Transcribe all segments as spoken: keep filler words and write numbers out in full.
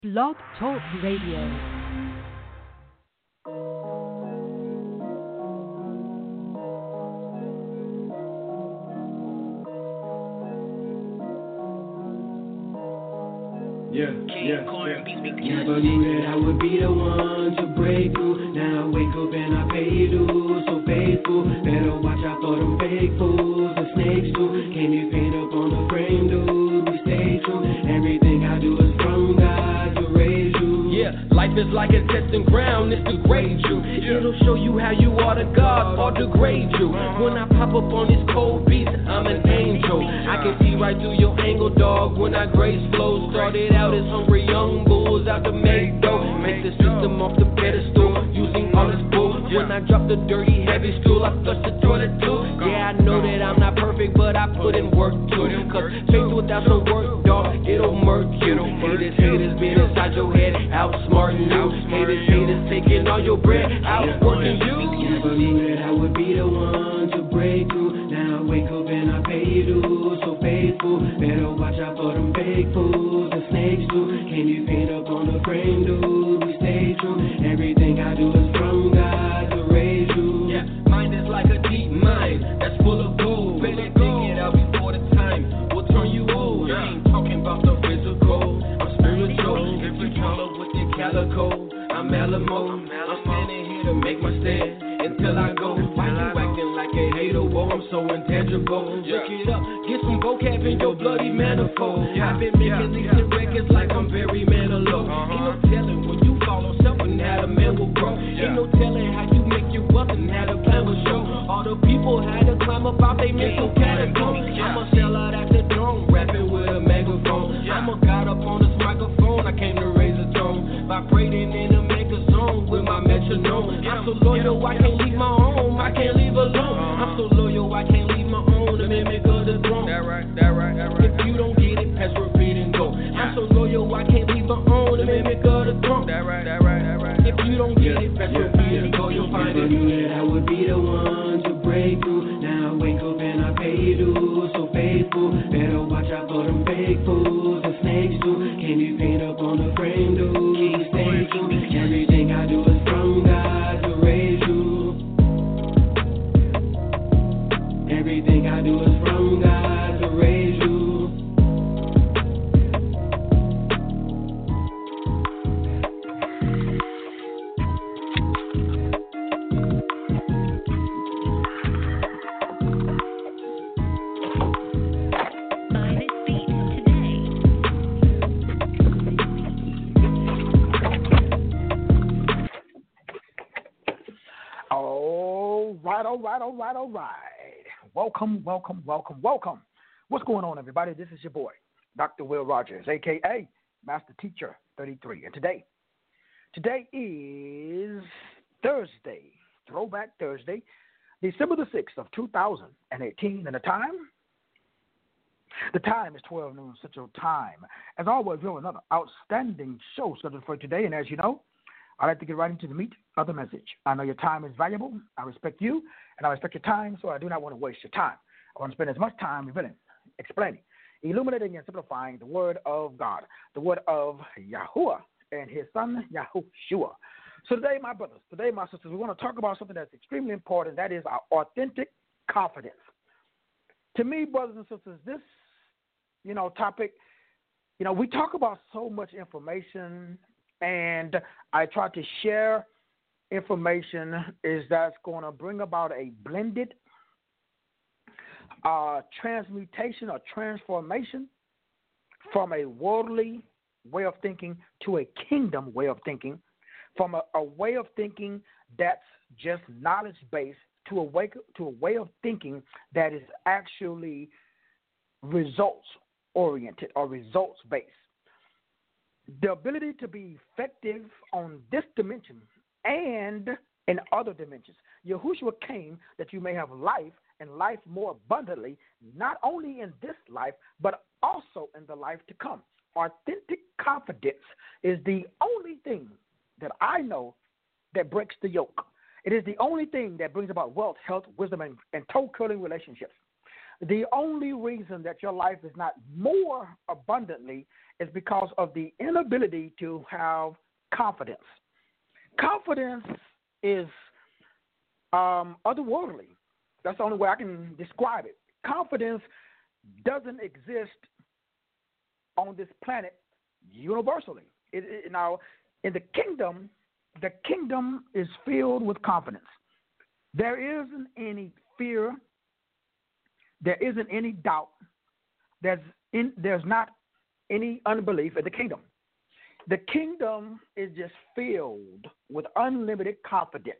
Blog Talk Radio. Yeah, yeah, yeah. Never knew that I would be the one to break through. Now I wake up and I pay dues. So faithful, better watch out for them fake fools. The snakes too. Can you paint up on the frame, dude? We stay true. Everything I do is from God to raise you. Yeah, life is like a testing ground. It's to grade you. It'll show you how you are to God or degrade you. When I pop up on this cold beat, I'm an angel. I can see right through your angle, dog. When I grace flow, started out as hungry young bulls out to make dough. Make the system off the pedestal, using all this bull. When I drop the dirty, heavy stool, I flush the toilet too. Yeah, I know that I'm not perfect, but I put in work too. Cause faith without some work, dog, it'll murk you. Haters, haters, been inside your head, outsmarting you. Haters, haters, taking all your bread, outworking you. Never knew that I would be the one to break through. Now I wake up and I pay dues. So faithful, better watch out for them fake fools. The snakes too. Can you paint up on the frame, dude? We stay true. Everything I do is from God to raise you. Yeah, mine is like a deep mine that's full of gold. Better dig it out before the time will turn you old. I ain't talking about the physical, I'm spiritual. If you follow with your calico, I'm Alamo. I'm standing here to make my stand until I go. Why you acting like a hater? Whoa, I'm so intangible. Look it up, get some vocab in your bloody manifold. I've been making these hit records like I'm very man alone. Ain't no telling when you fall on something how the man will grow. Ain't no telling how you make your wealth and how the plan will show. All the people had to climb up out they mental catacombs. I'm a sellout at the throne, rapping with a megaphone. I'm a god up on this microphone, I came to raise a tone. Vibrating in a mega zone with my metronome. I'm so loyal, I can't leave my home, I can't leave alone. I'm so loyal, I can't leave my own, the mimic of the throne. That right, that right, that right. If you don't get it, pass, repeat, and go. I'm so loyal, I can't leave my own, the mimic of the throne. That right, that right, that right. If you don't get it, pass, repeat, and go, you'll find Never it. knew that I would be the one to break through. Now I wake up and I pay dues. So faithful, better watch out for them fake fools. The snakes too. Can you paint up on the frame, dude? We stay true. Everything I do is from God to raise you. Everything I do is from God to raise you. All right, all right, all right, all right. Welcome, welcome, welcome, welcome. What's going on, everybody? This is your boy, Doctor Will Rogers, a k a. Master Teacher thirty-three. And today, today is Thursday, Throwback Thursday, December the sixth of two thousand eighteen. And the time? The time is twelve noon Central Time. As always, we have another outstanding show scheduled for today. And as you know, I'd like to get right into the meat of the message. I know your time is valuable. I respect you, and I respect your time, so I do not want to waste your time. I want to spend as much time revealing, explaining, illuminating, and simplifying the word of God, the word of Yahuwah and his son, Yahushua. So today, my brothers, today, my sisters, we want to talk about something that's extremely important. That is our authentic confidence. To me, brothers and sisters, this, you know, topic, you know, we talk about so much information, and I try to share information is that's going to bring about a blended uh, transmutation or transformation from a worldly way of thinking to a kingdom way of thinking, from a, a way of thinking that's just knowledge-based to a way, to a way of thinking that is actually results-oriented or results-based. The ability to be effective on this dimension and in other dimensions. Yahushua came that you may have life and life more abundantly, not only in this life, but also in the life to come. Authentic confidence is the only thing that I know that breaks the yoke. It is the only thing that brings about wealth, health, wisdom, and, and toe-curling relationships. The only reason that your life is not more abundantly is because of the inability to have confidence. Confidence is um, otherworldly. That's the only way I can describe it. Confidence doesn't exist on this planet universally. It, it, now, in the kingdom, the kingdom is filled with confidence. There isn't any fear. There isn't any doubt. There's in, there's not any unbelief in the kingdom. The kingdom is just filled with unlimited confidence.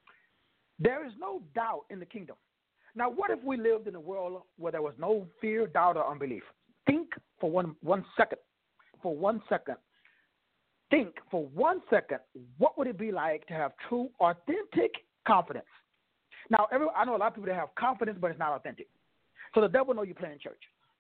There is no doubt in the kingdom. Now, what if we lived in a world where there was no fear, doubt, or unbelief? Think for one one second. For one second. Think for one second, what would it be like to have true, authentic confidence? Now, every, I know a lot of people that have confidence, but it's not authentic. So the devil knows you play in church.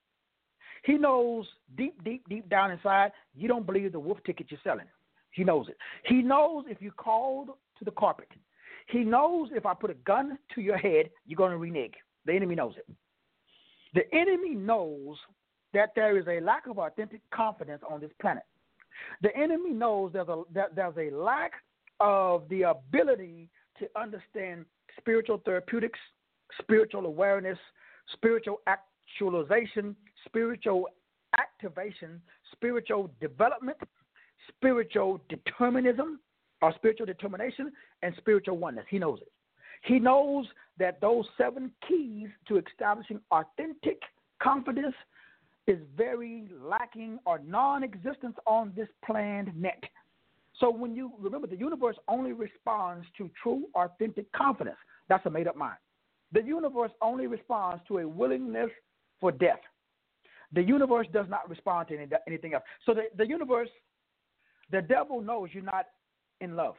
He knows deep, deep, deep down inside, you don't believe the wolf ticket you're selling. He knows it. He knows if you called to the carpet. He knows if I put a gun to your head, you're going to renege. The enemy knows it. The enemy knows that there is a lack of authentic confidence on this planet. The enemy knows there's a, that there's a lack of the ability to understand spiritual therapeutics, spiritual awareness, spiritual actualization, spiritual activation, spiritual development, spiritual determinism, or spiritual determination, and spiritual oneness. He knows it. He knows that those seven keys to establishing authentic confidence is very lacking or non-existent on this planned net. So when you remember, the universe only responds to true, authentic confidence. That's a made-up mind. The universe only responds to a willingness for death. The universe does not respond to any, anything else. So the, the universe, the devil knows you're not in love.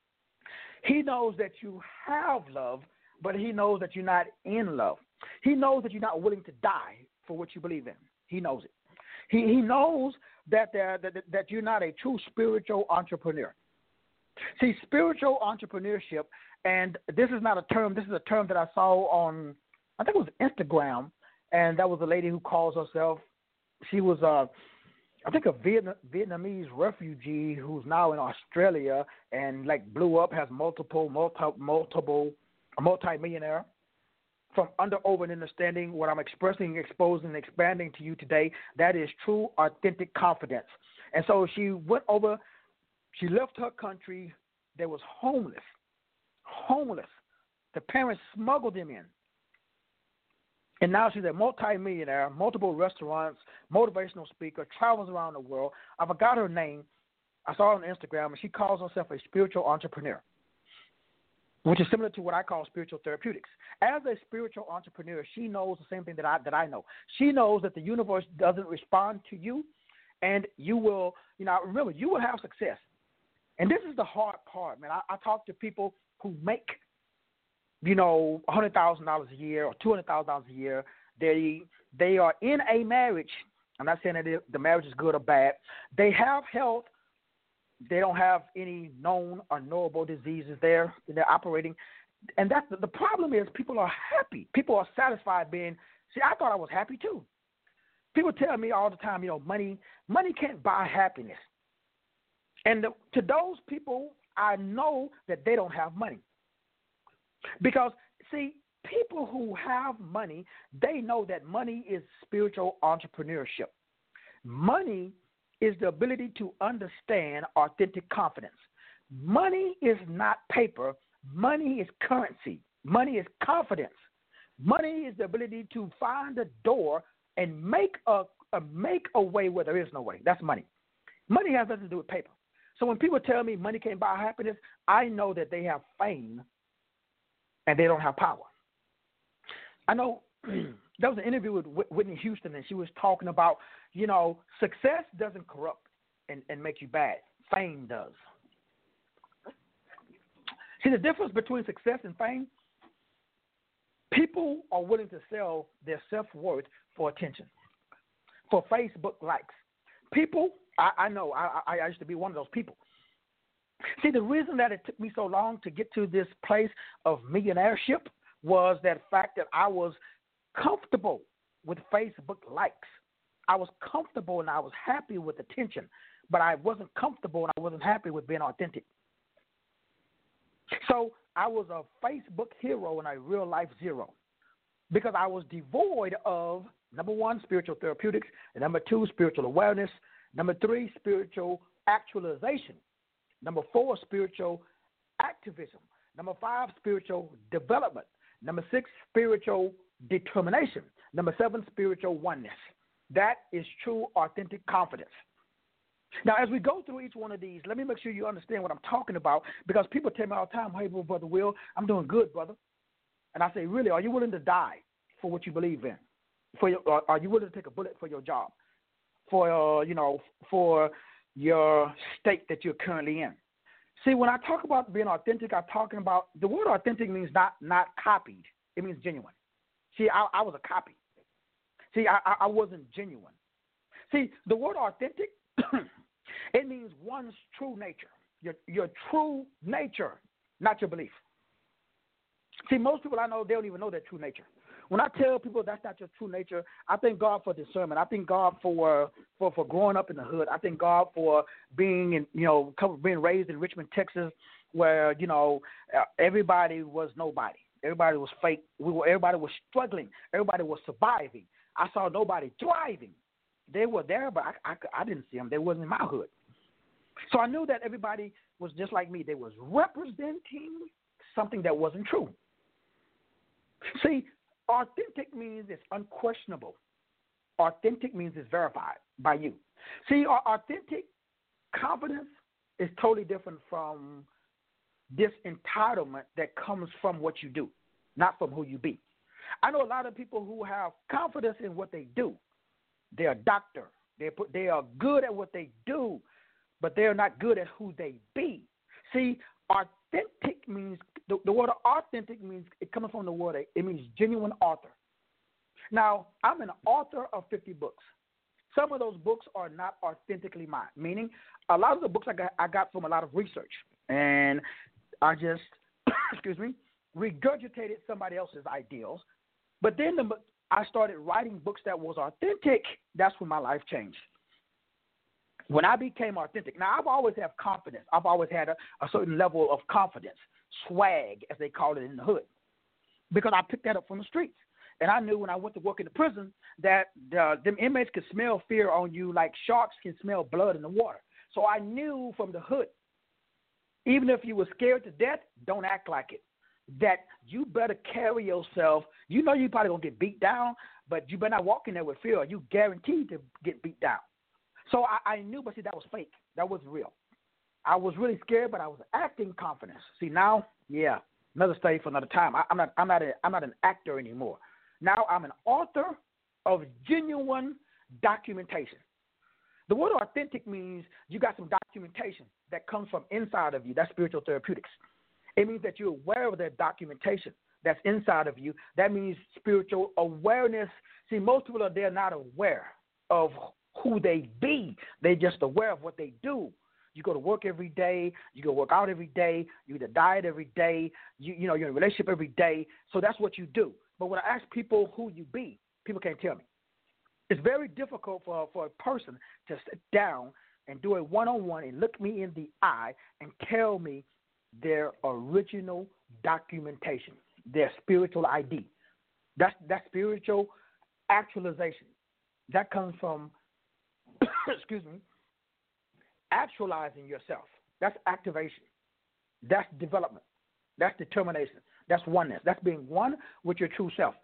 He knows that you have love, but he knows that you're not in love. He knows that you're not willing to die for what you believe in. He knows it. He, he knows that, there, that, that you're not a true spiritual entrepreneur. See, spiritual entrepreneurship, and this is not a term, this is a term that I saw on, I think it was Instagram, and that was a lady who calls herself, she was, uh, I think, a Vietnam, Vietnamese refugee who's now in Australia and, like, blew up, has multiple, multi, multiple, a multi-millionaire. From under, over, and understanding what I'm expressing, exposing, and expanding to you today, that is true, authentic confidence. And so she went over, she left her country. They was homeless, homeless. The parents smuggled them in. And now she's a multi-millionaire, multiple restaurants, motivational speaker, travels around the world. I forgot her name. I saw her on Instagram, and she calls herself a spiritual entrepreneur, which is similar to what I call spiritual therapeutics. As a spiritual entrepreneur, she knows the same thing that I that I know. She knows that the universe doesn't respond to you, and you will, you know, remember, you will have success. And this is the hard part, man. I, I talk to people who make, you know, one hundred thousand dollars a year or two hundred thousand dollars a year. They, they are in a marriage. I'm not saying that the marriage is good or bad. They have health. They don't have any known or knowable diseases there. They're operating. And that's the, the problem is people are happy. People are satisfied being, see, I thought I was happy too. People tell me all the time, you know, money, money can't buy happiness. And the, to those people, I know that they don't have money. Because, see, people who have money, they know that money is spiritual entrepreneurship. Money is the ability to understand authentic confidence. Money is not paper. Money is currency. Money is confidence. Money is the ability to find a door and make a, a make a way where there is no way. That's money. Money has nothing to do with paper. So when people tell me money can't buy happiness, I know that they have fame and they don't have power. I know there was an interview with Whitney Houston, and she was talking about, you know, success doesn't corrupt and, and make you bad. Fame does. See, the difference between success and fame, people are willing to sell their self-worth for attention, for Facebook likes. People, I, I know, I, I used to be one of those people. See, the reason that it took me so long to get to this place of millionaireship was that fact that I was comfortable with Facebook likes. I was comfortable and I was happy with attention, but I wasn't comfortable and I wasn't happy with being authentic. So I was a Facebook hero and a real life zero because I was devoid of, number one, spiritual therapeutics, and number two, spiritual awareness, number three, spiritual actualization, number four, spiritual activism, number five, spiritual development, number six, spiritual determination, number seven, spiritual oneness. That is true, authentic confidence. Now, as we go through each one of these, let me make sure you understand what I'm talking about, because people tell me all the time, hey, Brother Will, I'm doing good, brother. And I say, really, are you willing to die for what you believe in? For your, or are you willing to take a bullet for your job, for, uh, you know, for your state that you're currently in? See, when I talk about being authentic, I'm talking about, the word authentic means not, not copied. It means genuine. See, I, I was a copy. See, I, I wasn't genuine. See, the word authentic, it means one's true nature, your, your true nature, not your belief. See, most people I know, they don't even know their true nature. When I tell people that's not your true nature, I thank God for discernment. I thank God for for, for growing up in the hood. I thank God for being in, you know, being raised in Richmond, Texas, where, you know, everybody was nobody. Everybody was fake. We were, everybody was struggling. Everybody was surviving. I saw nobody thriving. They were there, but I, I, I didn't see them. They wasn't in my hood. So I knew that everybody was just like me. They was representing something that wasn't true. See, authentic means it's unquestionable. Authentic means it's verified by you. See, authentic confidence is totally different from this entitlement that comes from what you do, not from who you be. I know a lot of people who have confidence in what they do. They're a doctor. They put, they are good at what they do, but they're not good at who they be. See, authentic means, the, the word authentic means, it comes from the word, it means genuine author. Now, I'm an author of fifty books. Some of those books are not authentically mine, meaning a lot of the books I got, I got from a lot of research, and I just, excuse me, regurgitated somebody else's ideals. But then the, I started writing books that was authentic. That's when my life changed. When I became authentic. Now, I've always had confidence. I've always had a, a certain level of confidence, swag, as they call it in the hood, because I picked that up from the streets. And I knew when I went to work in the prison that the, them inmates could smell fear on you like sharks can smell blood in the water. So I knew from the hood, even if you were scared to death, don't act like it. That you better carry yourself. You know you probably going to get beat down, but you better not walk in there with fear. You guaranteed to get beat down. So I, I knew, but see, that was fake. That wasn't real. I was really scared, but I was acting confident. See, now, yeah, another study for another time. I, I'm not, I'm not, a, I'm not an actor anymore. Now I'm an author of genuine documentation. The word authentic means you got some documentation that comes from inside of you. That's spiritual therapeutics. It means that you're aware of that documentation that's inside of you. That means spiritual awareness. See, most people are there not aware of who they be. They're just aware of what they do. You go to work every day. You go work out every day. You eat a diet every day. You, you know, you're in a relationship every day. So that's what you do. But when I ask people who you be, people can't tell me. It's very difficult for, for a person to sit down and do a one-on-one and look me in the eye and tell me their original documentation, their spiritual I D. That's, that's spiritual actualization. That comes from, excuse me, actualizing yourself. That's activation. That's development. That's determination. That's oneness. That's being one with your true self.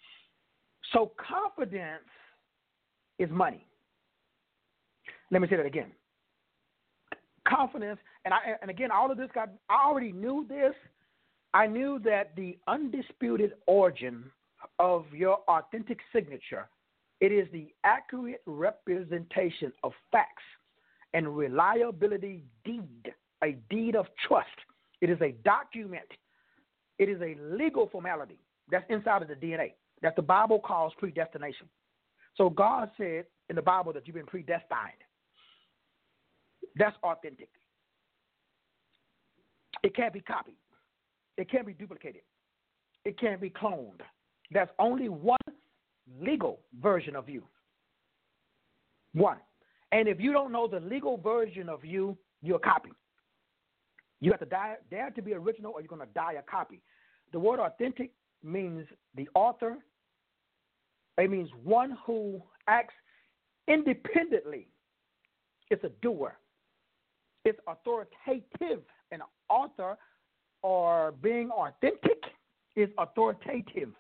So confidence is money. Let me say that again. Confidence, and I, and again, all of this got, I already knew this. I knew that the undisputed origin of your authentic signature, it is the accurate representation of facts and reliability deed, a deed of trust. It is a document. It is a legal formality that's inside of the D N A that the Bible calls predestination. So God said in the Bible that you've been predestined. That's authentic. It can't be copied. It can't be duplicated. It can't be cloned. There's only one legal version of you. One. And if you don't know the legal version of you, you're a copy. You have to die, dare to be original, or you're going to die a copy. The word authentic means the author. It means one who acts independently. It's a doer. It's authoritative. An author or being authentic is authoritative.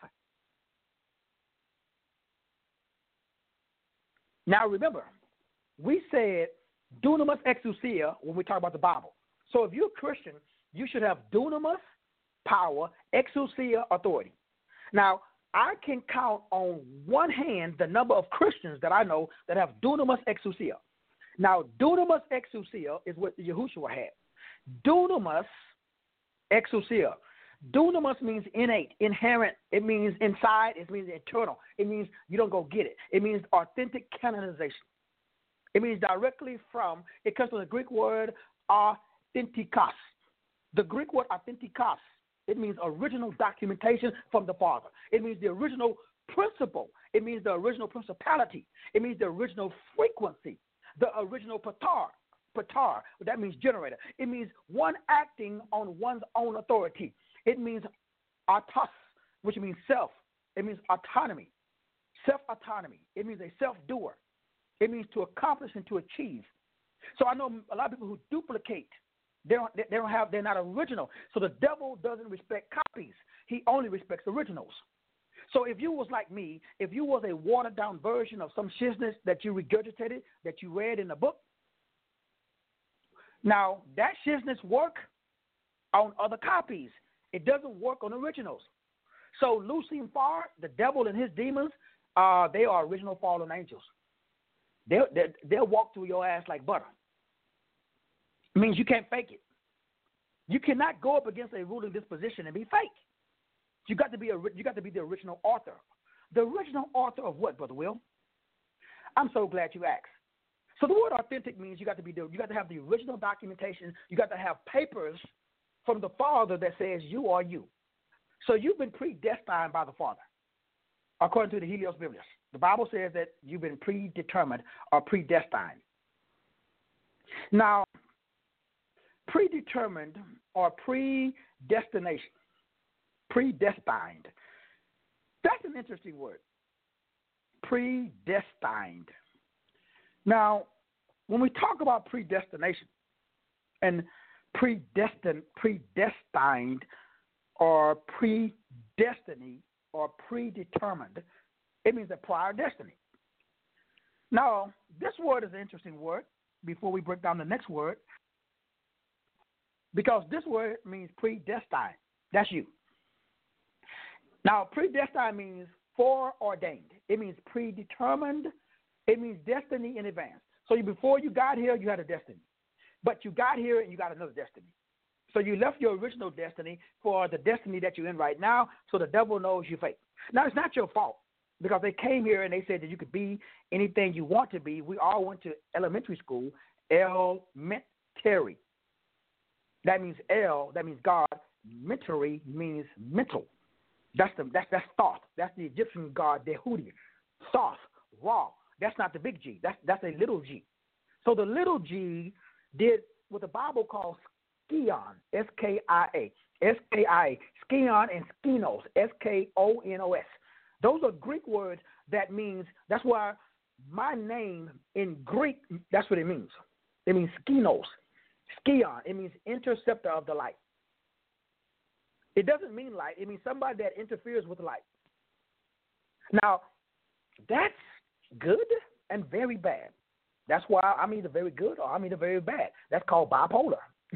Now remember, we said dunamis exousia when we talk about the Bible. So if you're a Christian, you should have dunamis power, exousia authority. Now, I can count on one hand the number of Christians that I know that have dunamis exousia. Now, dunamis exousia is what Yahushua had. Dunamis exousia. Dunamis means innate, inherent. It means inside. It means internal. It means you don't go get it. It means authentic canonization. It means directly from, it comes from the Greek word authentikos. The Greek word authentikos, it means original documentation from the Father. It means the original principle. It means the original principality. It means the original frequency, the original patar. Patar, that means generator. It means one acting on one's own authority. It means autos, which means self. It means autonomy, self-autonomy. It means a self-doer. It means to accomplish and to achieve. So I know a lot of people who duplicate. They don't, they don't have, they're not original. So the devil doesn't respect copies. He only respects originals. So if you was like me, if you was a watered-down version of some shizness that you regurgitated, that you read in the book, now that shizness work on other copies. It doesn't work on originals. So Lucien Farr, the devil and his demons, uh, they are original fallen angels. They'll, they'll, they'll walk through your ass like butter. It means you can't fake it. You cannot go up against a ruling disposition and be fake. You got to be a, you got to be the original author. The original author of what, Brother Will? I'm so glad you asked. So the word authentic means you got to be the, you got to have the original documentation. You got to have papers from the Father that says you are you. So you've been predestined by the Father, according to the Helios Biblius. The Bible says that you've been predetermined or predestined. Now, predetermined or predestination, predestined, that's an interesting word. Predestined. Now, when we talk about predestination and predestined, predestined or predestiny or predetermined, it means a prior destiny. Now, this word is an interesting word before we break down the next word, because this word means predestined. That's you. Now, predestined means foreordained. It means predetermined. It means destiny in advance. So you, before you got here, you had a destiny. But you got here and you got another destiny. So you left your original destiny for the destiny that you're in right now, so the devil knows you fake. Now, it's not your fault, because they came here and they said that you could be anything you want to be. We all went to elementary school, elementary. That means El, that means God. Mentary means mental. That's the that's that's thought. That's the Egyptian god Dehudi. Thoth, Ra. That's not the big G. That's that's a little G. So the little G did what the Bible calls skion, S K I A, S K I A, skion and skinos, S K O N O S. Those are Greek words that means, that's why my name in Greek, that's what it means. It means skinos, skion. It means interceptor of the light. It doesn't mean light. It means somebody that interferes with light. Now, that's good and very bad. That's why I'm either very good or I'm either very bad. That's called bipolar.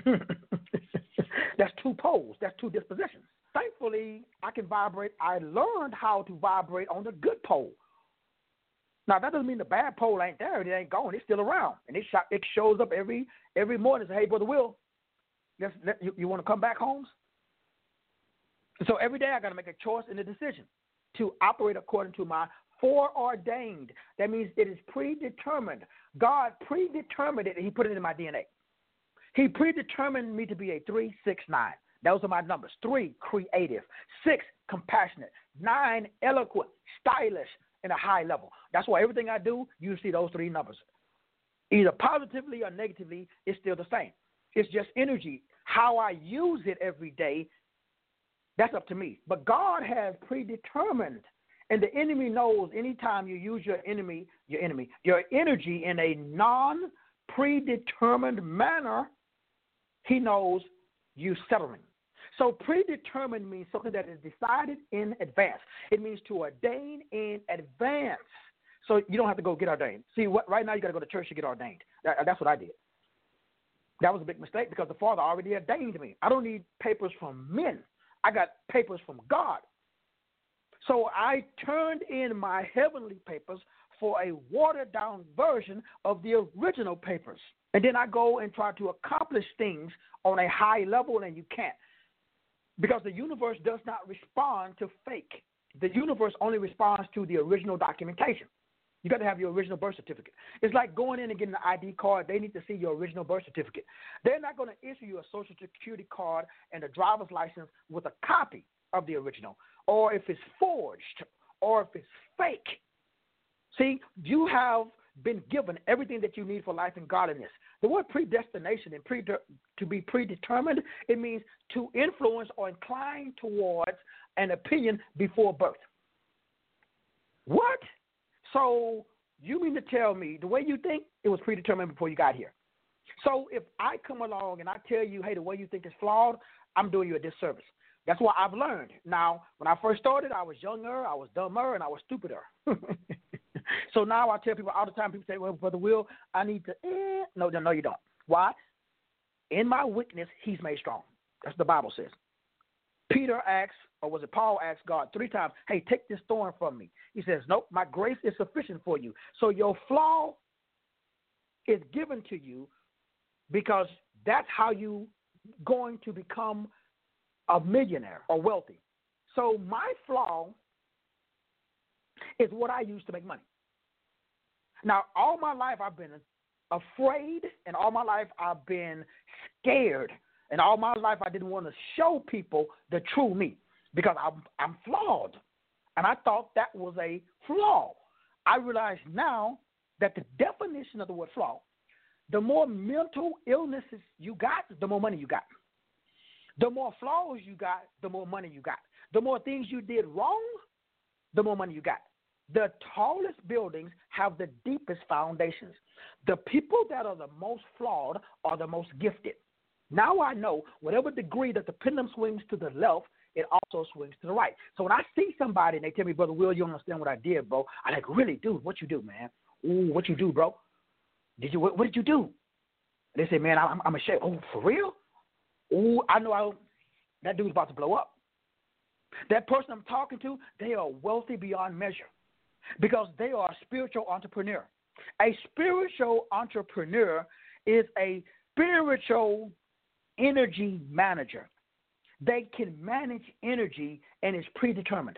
That's two poles. That's two dispositions. Thankfully, I can vibrate. I learned how to vibrate on the good pole. Now, that doesn't mean the bad pole ain't there. It ain't gone. It's still around. And it, sh- it shows up every every morning and says, hey, Brother Will, let's, let, you, you want to come back, Holmes? So every day I got to make a choice and a decision to operate according to my foreordained. That means it is predetermined. God predetermined it, and he put it in my D N A. He predetermined me to be a three, six, nine. Those are my numbers. Three, creative. Six, compassionate. Nine, eloquent, stylish, in a high level. That's why everything I do, you see those three numbers. Either positively or negatively, it's still the same. It's just energy. How I use it every day, that's up to me. But God has predetermined, and the enemy knows anytime you use your enemy, your enemy, your energy in a non-predetermined manner, he knows you settling. So predetermined means something that is decided in advance. It means to ordain in advance. So you don't have to go get ordained. See, what, right now you got to go to church to get ordained. That, that's what I did. That was a big mistake because the Father already ordained me. I don't need papers from men. I got papers from God. So I turned in my heavenly papers for a watered-down version of the original papers. And then I go and try to accomplish things on a high level, and you can't. Because the universe does not respond to fake. The universe only responds to the original documentation. You got to have your original birth certificate. It's like going in and getting an I D card. They need to see your original birth certificate. They're not going to issue you a Social Security card and a driver's license with a copy of the original, or if it's forged, or if it's fake. See, you have been given everything that you need for life and godliness. The word predestination and pre- to be predetermined, it means to influence or incline towards an opinion before birth. What? So you mean to tell me the way you think, it was predetermined before you got here. So if I come along and I tell you, hey, the way you think is flawed, I'm doing you a disservice. That's what I've learned. Now, when I first started, I was younger, I was dumber, and I was stupider. So now I tell people all the time, people say, well, Brother Will, I need to, eh. No, no, no, you don't. Why? In my weakness, he's made strong. That's what the Bible says. Peter asks, or was it Paul asked God three times, hey, take this thorn from me. He says, nope, my grace is sufficient for you. So your flaw is given to you because that's how you going to become a millionaire or wealthy. So my flaw is what I use to make money. Now, all my life I've been afraid, and all my life I've been scared, and all my life I didn't want to show people the true me because I'm, I'm flawed, and I thought that was a flaw. I realize now that the definition of the word flaw, the more mental illnesses you got, the more money you got. The more flaws you got, the more money you got. The more things you did wrong, the more money you got. The tallest buildings have the deepest foundations. The people that are the most flawed are the most gifted. Now I know whatever degree that the pendulum swings to the left, it also swings to the right. So when I see somebody and they tell me, Brother Will, you don't understand what I did, bro. I like, really, dude, what you do, man? Ooh, what you do, bro? Did you? What, what did you do? They say, man, I'm, I'm ashamed. Oh, for real? Ooh, I know I, that dude's about to blow up. That person I'm talking to, they are wealthy beyond measure because they are a spiritual entrepreneur. A spiritual entrepreneur is a spiritual energy manager. They can manage energy and is predetermined.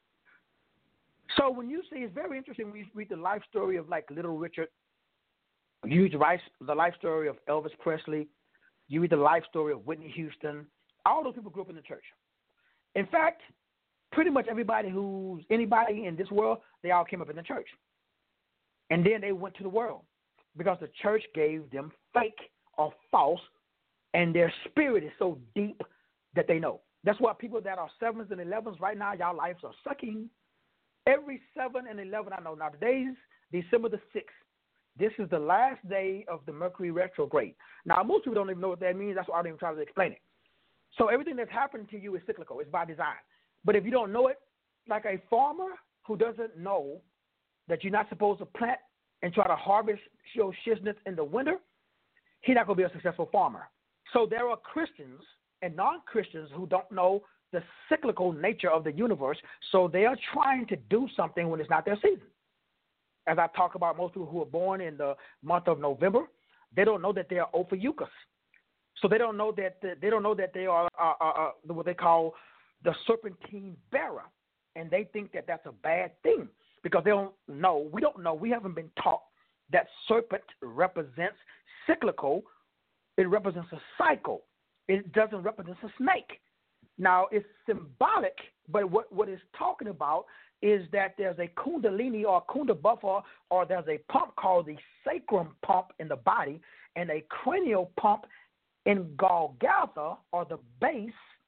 So when you see, it's very interesting when you read the life story of like Little Richard, you read the life story of Elvis Presley, you read the life story of Whitney Houston. All those people grew up in the church. In fact, pretty much everybody who's anybody in this world, they all came up in the church. And then they went to the world because the church gave them fake or false, and their spirit is so deep that they know. That's why people that are sevens and elevens right now, y'all lives are sucking. Every seven and eleven I know. Now today's December the sixth. This is the last day of the Mercury retrograde. Now most people don't even know what that means. That's why I don't even try to explain it. So everything that's happening to you is cyclical. It's by design. But if you don't know it, like a farmer who doesn't know that you're not supposed to plant and try to harvest your shiznits in the winter, he's not going to be a successful farmer. So there are Christians and non-Christians who don't know the cyclical nature of the universe, so they are trying to do something when it's not their season. As I talk about most people who are born in the month of November, they don't know that they are Ophiuchus. So they don't know that they don't know that they are uh, uh, uh, what they call the serpentine bearer, and they think that that's a bad thing because they don't know. We don't know. We haven't been taught that serpent represents cyclical. It represents a cycle. It doesn't represent a snake. Now, it's symbolic, but what, what it's talking about is that there's a kundalini or kunda buffer, or there's a pump called the sacrum pump in the body, and a cranial pump in Golgotha, or the base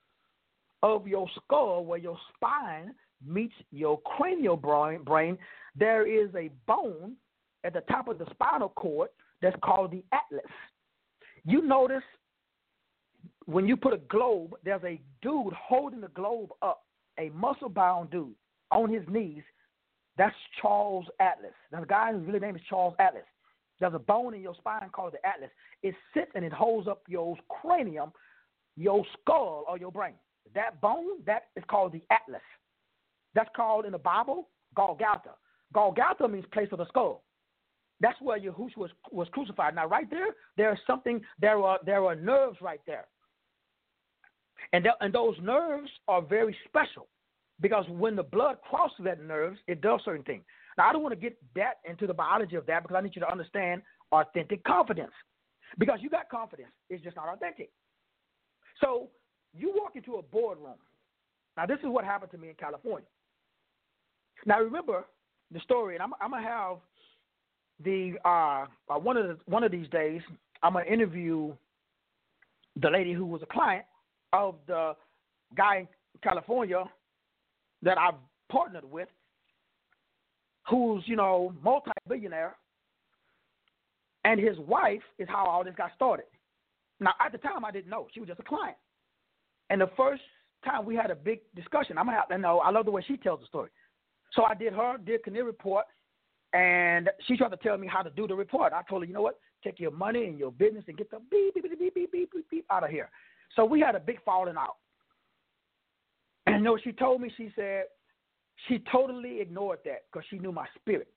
of your skull, where your spine meets your cranial brain. There is a bone at the top of the spinal cord that's called the atlas. You notice when you put a globe, there's a dude holding the globe up, a muscle-bound dude on his knees. That's Charles Atlas. Now, the guy whose real name is Charles Atlas. There's a bone in your spine called the atlas. It sits and it holds up your cranium, your skull, or your brain. That bone, that is called the atlas. That's called in the Bible Golgotha. Golgotha means place of the skull. That's where Yahushua was, was crucified. Now, right there, there is something. There are there are nerves right there, and th- and those nerves are very special, because when the blood crosses that nerves, it does certain things. Now, I don't want to get that into the biology of that, because I need you to understand authentic confidence. Because you got confidence, it's just not authentic. So you walk into a boardroom. Now, this is what happened to me in California. Now, remember the story, and I'm, I'm gonna have the uh, uh, one of the, one of these days, I'm gonna interview the lady who was a client of the guy in California that I've partnered with, who's, you know, multi-billionaire, and his wife is how all this got started. Now, at the time, I didn't know. She was just a client. And the first time we had a big discussion, I'm gonna have to know, I love the way she tells the story. So I did her, did Kinnear report, and she tried to tell me how to do the report. I told her, you know what, take your money and your business and get the beep, beep, beep, beep, beep, beep, beep, beep out of here. So we had a big falling out. And you know what she told me? She said she totally ignored that because she knew my spirit.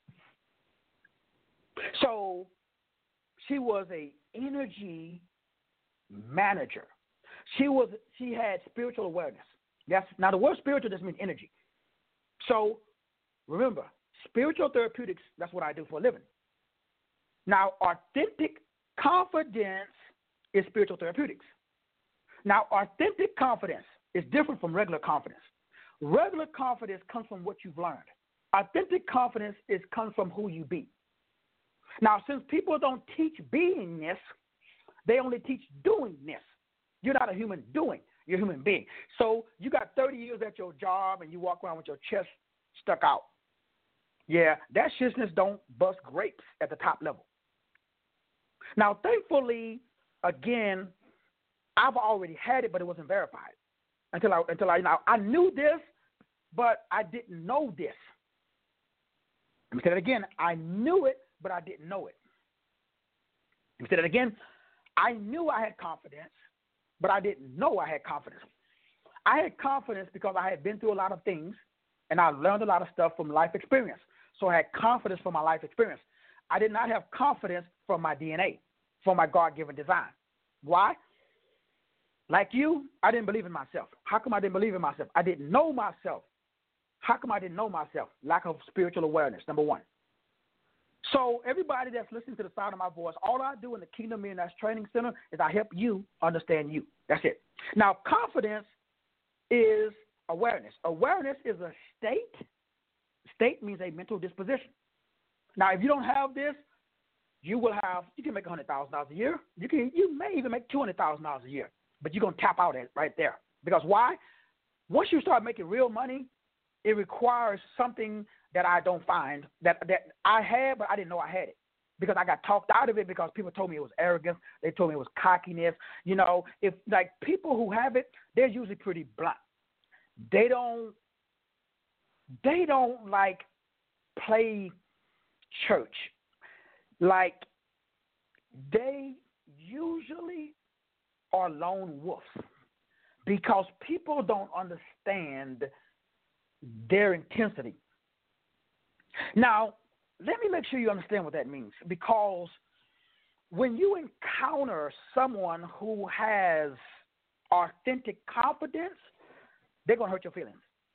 So she was a energy manager. She was she had spiritual awareness. That's now the word spiritual just means energy. So remember, spiritual therapeutics, that's what I do for a living. Now, authentic confidence is spiritual therapeutics. Now, authentic confidence is different from regular confidence. Regular confidence comes from what you've learned. Authentic confidence is comes from who you be. Now, since people don't teach beingness, they only teach doingness. You're not a human doing. You're a human being. So you got thirty years at your job and you walk around with your chest stuck out. Yeah, that shitness don't bust grapes at the top level. Now, thankfully, again, I've already had it, but it wasn't verified until I until I you know I knew this, but I didn't know this. Let me say that again. I knew it, but I didn't know it. Let me say that again. I knew I had confidence, but I didn't know I had confidence. I had confidence because I had been through a lot of things, and I learned a lot of stuff from life experience. So I had confidence from my life experience. I did not have confidence from my D N A, from my God-given design. Why? Like you, I didn't believe in myself. How come I didn't believe in myself? I didn't know myself. How come I didn't know myself? Lack of spiritual awareness, number one. So everybody that's listening to the sound of my voice, all I do in the Kingdom Millionaires Training Center is I help you understand you. That's it. Now, confidence is awareness. Awareness is a state. State means a mental disposition. Now, if you don't have this, you will have, you can make one hundred thousand dollars a year. You can, you may even make two hundred thousand dollars a year, but you're going to tap out at it right there. Because why? Once you start making real money, it requires something that I don't find, that, that I had, but I didn't know I had it. Because I got talked out of it because people told me it was arrogance. They told me it was cockiness. You know, if like people who have it, they're usually pretty blunt. They don't, they don't like play church. Like they usually are lone wolves because people don't understand their intensity. Now, let me make sure you understand what that means, because when you encounter someone who has authentic confidence, they're going to hurt your feelings.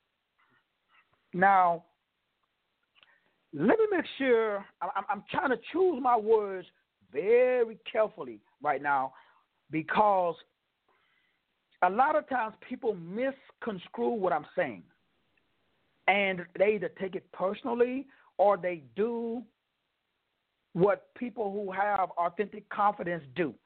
Now, let me make sure, I'm, I'm trying to choose my words very carefully right now, because, a lot of times people misconstrue what I'm saying. And they either take it personally or they do what people who have authentic confidence do.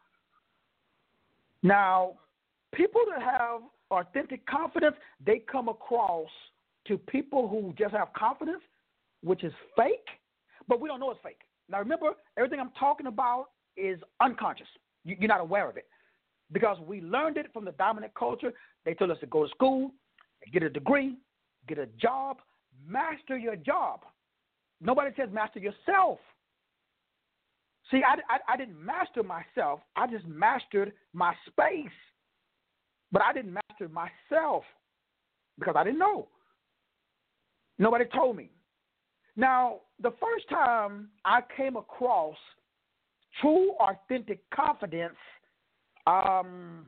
Now, people that have authentic confidence, they come across to people who just have confidence, which is fake, but we don't know it's fake. Now, remember, everything I'm talking about is unconscious. You're not aware of it because we learned it from the dominant culture. They told us to go to school, get a degree, get a job, master your job. Nobody says master yourself. See, I, I, I didn't master myself. I just mastered my space. But I didn't master myself because I didn't know. Nobody told me. Now, the first time I came across true, authentic confidence, um,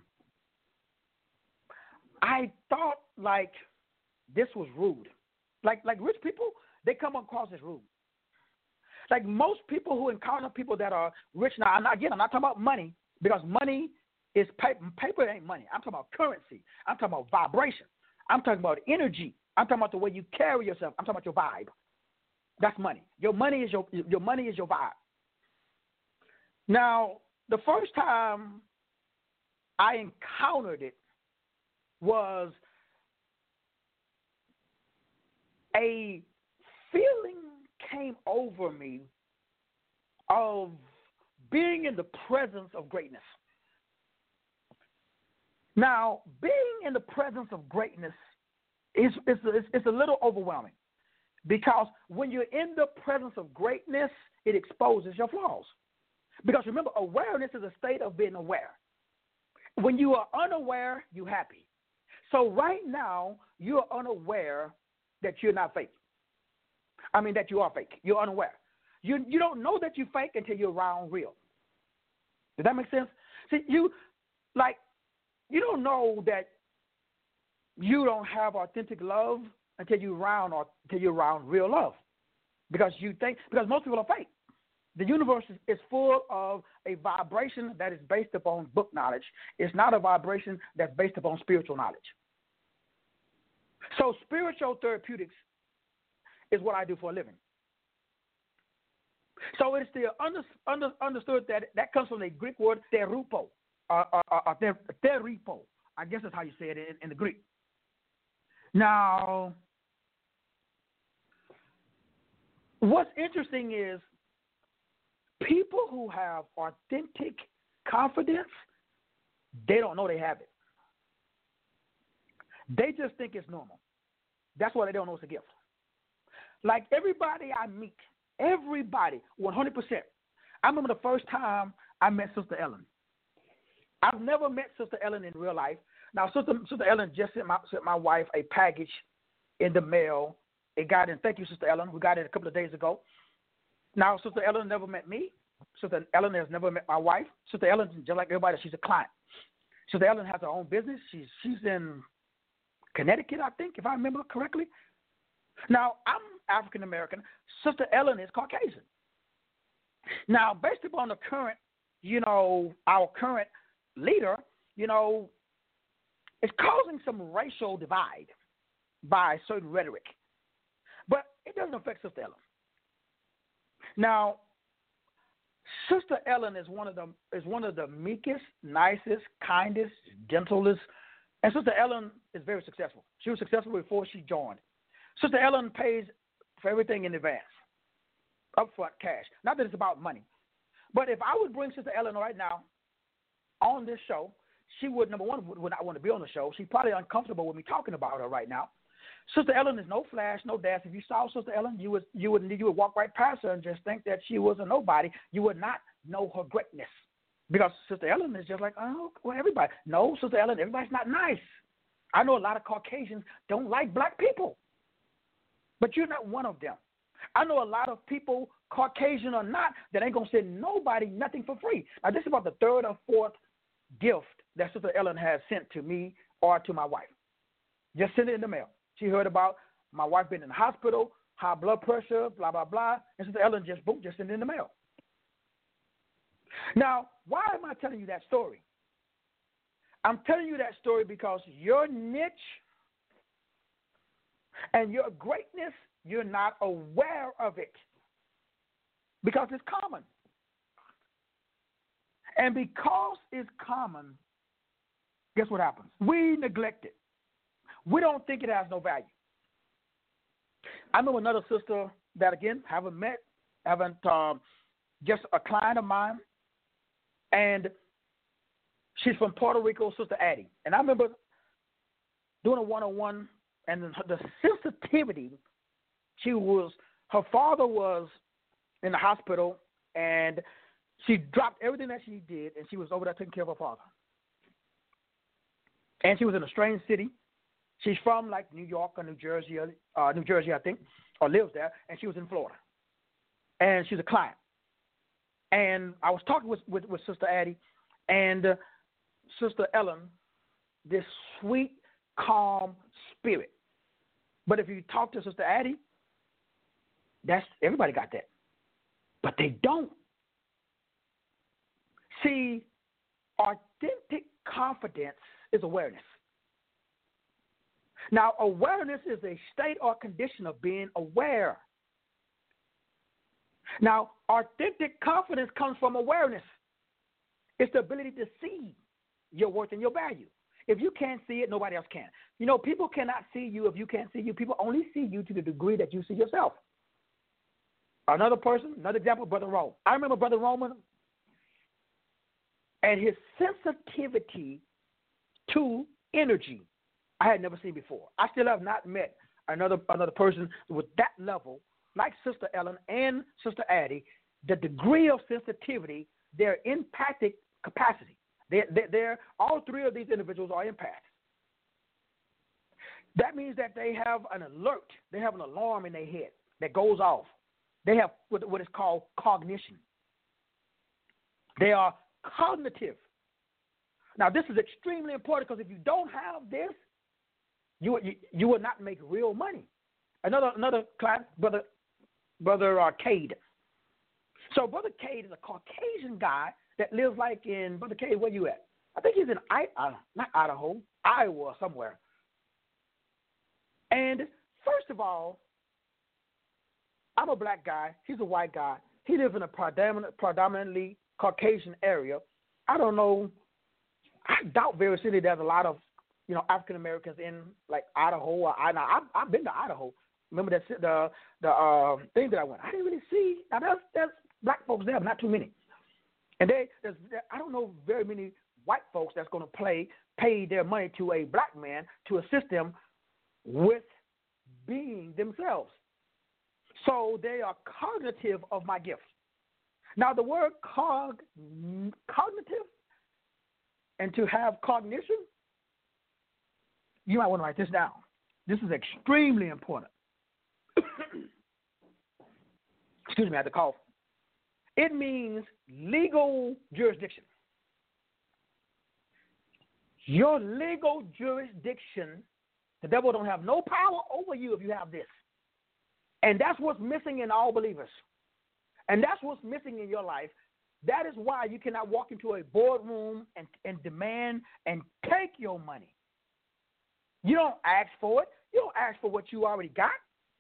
I thought like this was rude. Like like rich people, they come across as rude. Like most people who encounter people that are rich now, and again, I'm not talking about money because money is paper. Paper ain't money. I'm talking about currency. I'm talking about vibration. I'm talking about energy. I'm talking about the way you carry yourself. I'm talking about your vibe. That's money. Your money is your your money is your vibe. Now, the first time I encountered it was a feeling came over me of being in the presence of greatness. Now, being in the presence of greatness is, is, is, is a little overwhelming because when you're in the presence of greatness, it exposes your flaws. Because remember, awareness is a state of being aware. When you are unaware, you're happy. So right now, you're unaware that you're not fake. I mean, that you are fake. You're unaware. You you don't know that you're fake until you're around real. Does that make sense? See, you, like, you don't know that you don't have authentic love until you're around or until you're around real love. Because you think, because most people are fake. The universe is, is full of a vibration that is based upon book knowledge. It's not a vibration that's based upon spiritual knowledge. So spiritual therapeutics is what I do for a living. So it's the under, under, understood that that comes from the Greek word therupo, uh, uh, uh, ther, theripo. I guess that's how you say it in, in the Greek. Now, what's interesting is people who have authentic confidence, they don't know they have it. They just think it's normal. That's why they don't know it's a gift. Like everybody I meet, everybody, one hundred percent. I remember the first time I met Sister Ellen. I've never met Sister Ellen in real life. Now, Sister, Sister Ellen just sent my, sent my wife a package in the mail. It got in. Thank you, Sister Ellen. We got it a couple of days ago. Now, Sister Ellen never met me. Sister Ellen has never met my wife. Sister Ellen, just like everybody, she's a client. Sister Ellen has her own business. She's she's in Connecticut, I think, if I remember correctly. Now, I'm African American. Sister Ellen is Caucasian. Now, based upon the current, you know, our current leader, you know, it's causing some racial divide by certain rhetoric. But it doesn't affect Sister Ellen. Now, Sister Ellen is one of the is one of the meekest, nicest, kindest, gentlest, and Sister Ellen is very successful. She was successful before she joined. Sister Ellen pays for everything in advance, upfront cash. Not that it's about money, but if I would bring Sister Ellen right now on this show, she would number one would, would not want to be on the show. She's probably uncomfortable with me talking about her right now. Sister Ellen is no flash, no dash. If you saw Sister Ellen, you would you would you would walk right past her and just think that she was a nobody. You would not know her greatness because Sister Ellen is just like, oh, well, everybody. No, Sister Ellen, everybody's not nice. I know a lot of Caucasians don't like black people, but you're not one of them. I know a lot of people, Caucasian or not, that ain't gonna send nobody nothing for free. Now this is about the third or fourth gift that Sister Ellen has sent to me or to my wife. Just send it in the mail. She heard about my wife being in the hospital, high blood pressure, blah, blah, blah. And Sister Ellen just, boom, just sent it in the mail. Now, why am I telling you that story? I'm telling you that story because your niche and your greatness, you're not aware of it because it's common. And because it's common, guess what happens? We neglect it. We don't think it has no value. I remember another sister that, again, haven't met, haven't, um, just a client of mine, and she's from Puerto Rico, Sister Addie. And I remember doing a one-on-one, and the sensitivity, she was, her father was in the hospital, and she dropped everything that she did, and she was over there taking care of her father. And she was in a strange city. She's from, like, New York or New Jersey, uh, New Jersey, I think, or lives there, and she was in Florida. And she's a client. And I was talking with, with, with Sister Addie, and uh, Sister Ellen, this sweet, calm spirit. But if you talk to Sister Addie, that's everybody got that. But they don't. See, authentic confidence is awareness. Now, awareness is a state or condition of being aware. Now, authentic confidence comes from awareness. It's the ability to see your worth and your value. If you can't see it, nobody else can. You know, people cannot see you if you can't see you. People only see you to the degree that you see yourself. Another person, another example, Brother Rome. I remember Brother Roman and his sensitivity to energy I had never seen before. I still have not met another another person with that level, like Sister Ellen and Sister Addie, the degree of sensitivity, their empathic capacity. They're, they're, they're, all three of these individuals are empaths. That means that they have an alert. They have an alarm in their head that goes off. They have what, what is called cognition. They are cognitive. Now, this is extremely important because if you don't have this, you you, you will not make real money. Another another client, brother brother uh, Cade. So Brother Cade is a Caucasian guy that lives like in Brother Cade. Where you at? I think he's in I uh, not Idaho, Iowa somewhere. And first of all, I'm a black guy. He's a white guy. He lives in a predominant, predominantly Caucasian area. I don't know. I doubt very seriously there's a lot of, you know, African Americans in like Idaho or I. Now I've, I've been to Idaho. Remember that the the uh, thing that I went. I didn't really see. Now there's there's black folks there, but not too many. And they there's I don't know very many white folks that's going to play pay their money to a black man to assist them with being themselves. So they are cognitive of my gift. Now the word cog cognitive and to have cognition, you might want to write this down. This is extremely important. Excuse me, I had to cough. It means legal jurisdiction. Your legal jurisdiction, the devil don't have no power over you if you have this. And that's what's missing in all believers. And that's what's missing in your life. That is why you cannot walk into a boardroom and, and demand and take your money. You don't ask for it. You don't ask for what you already got.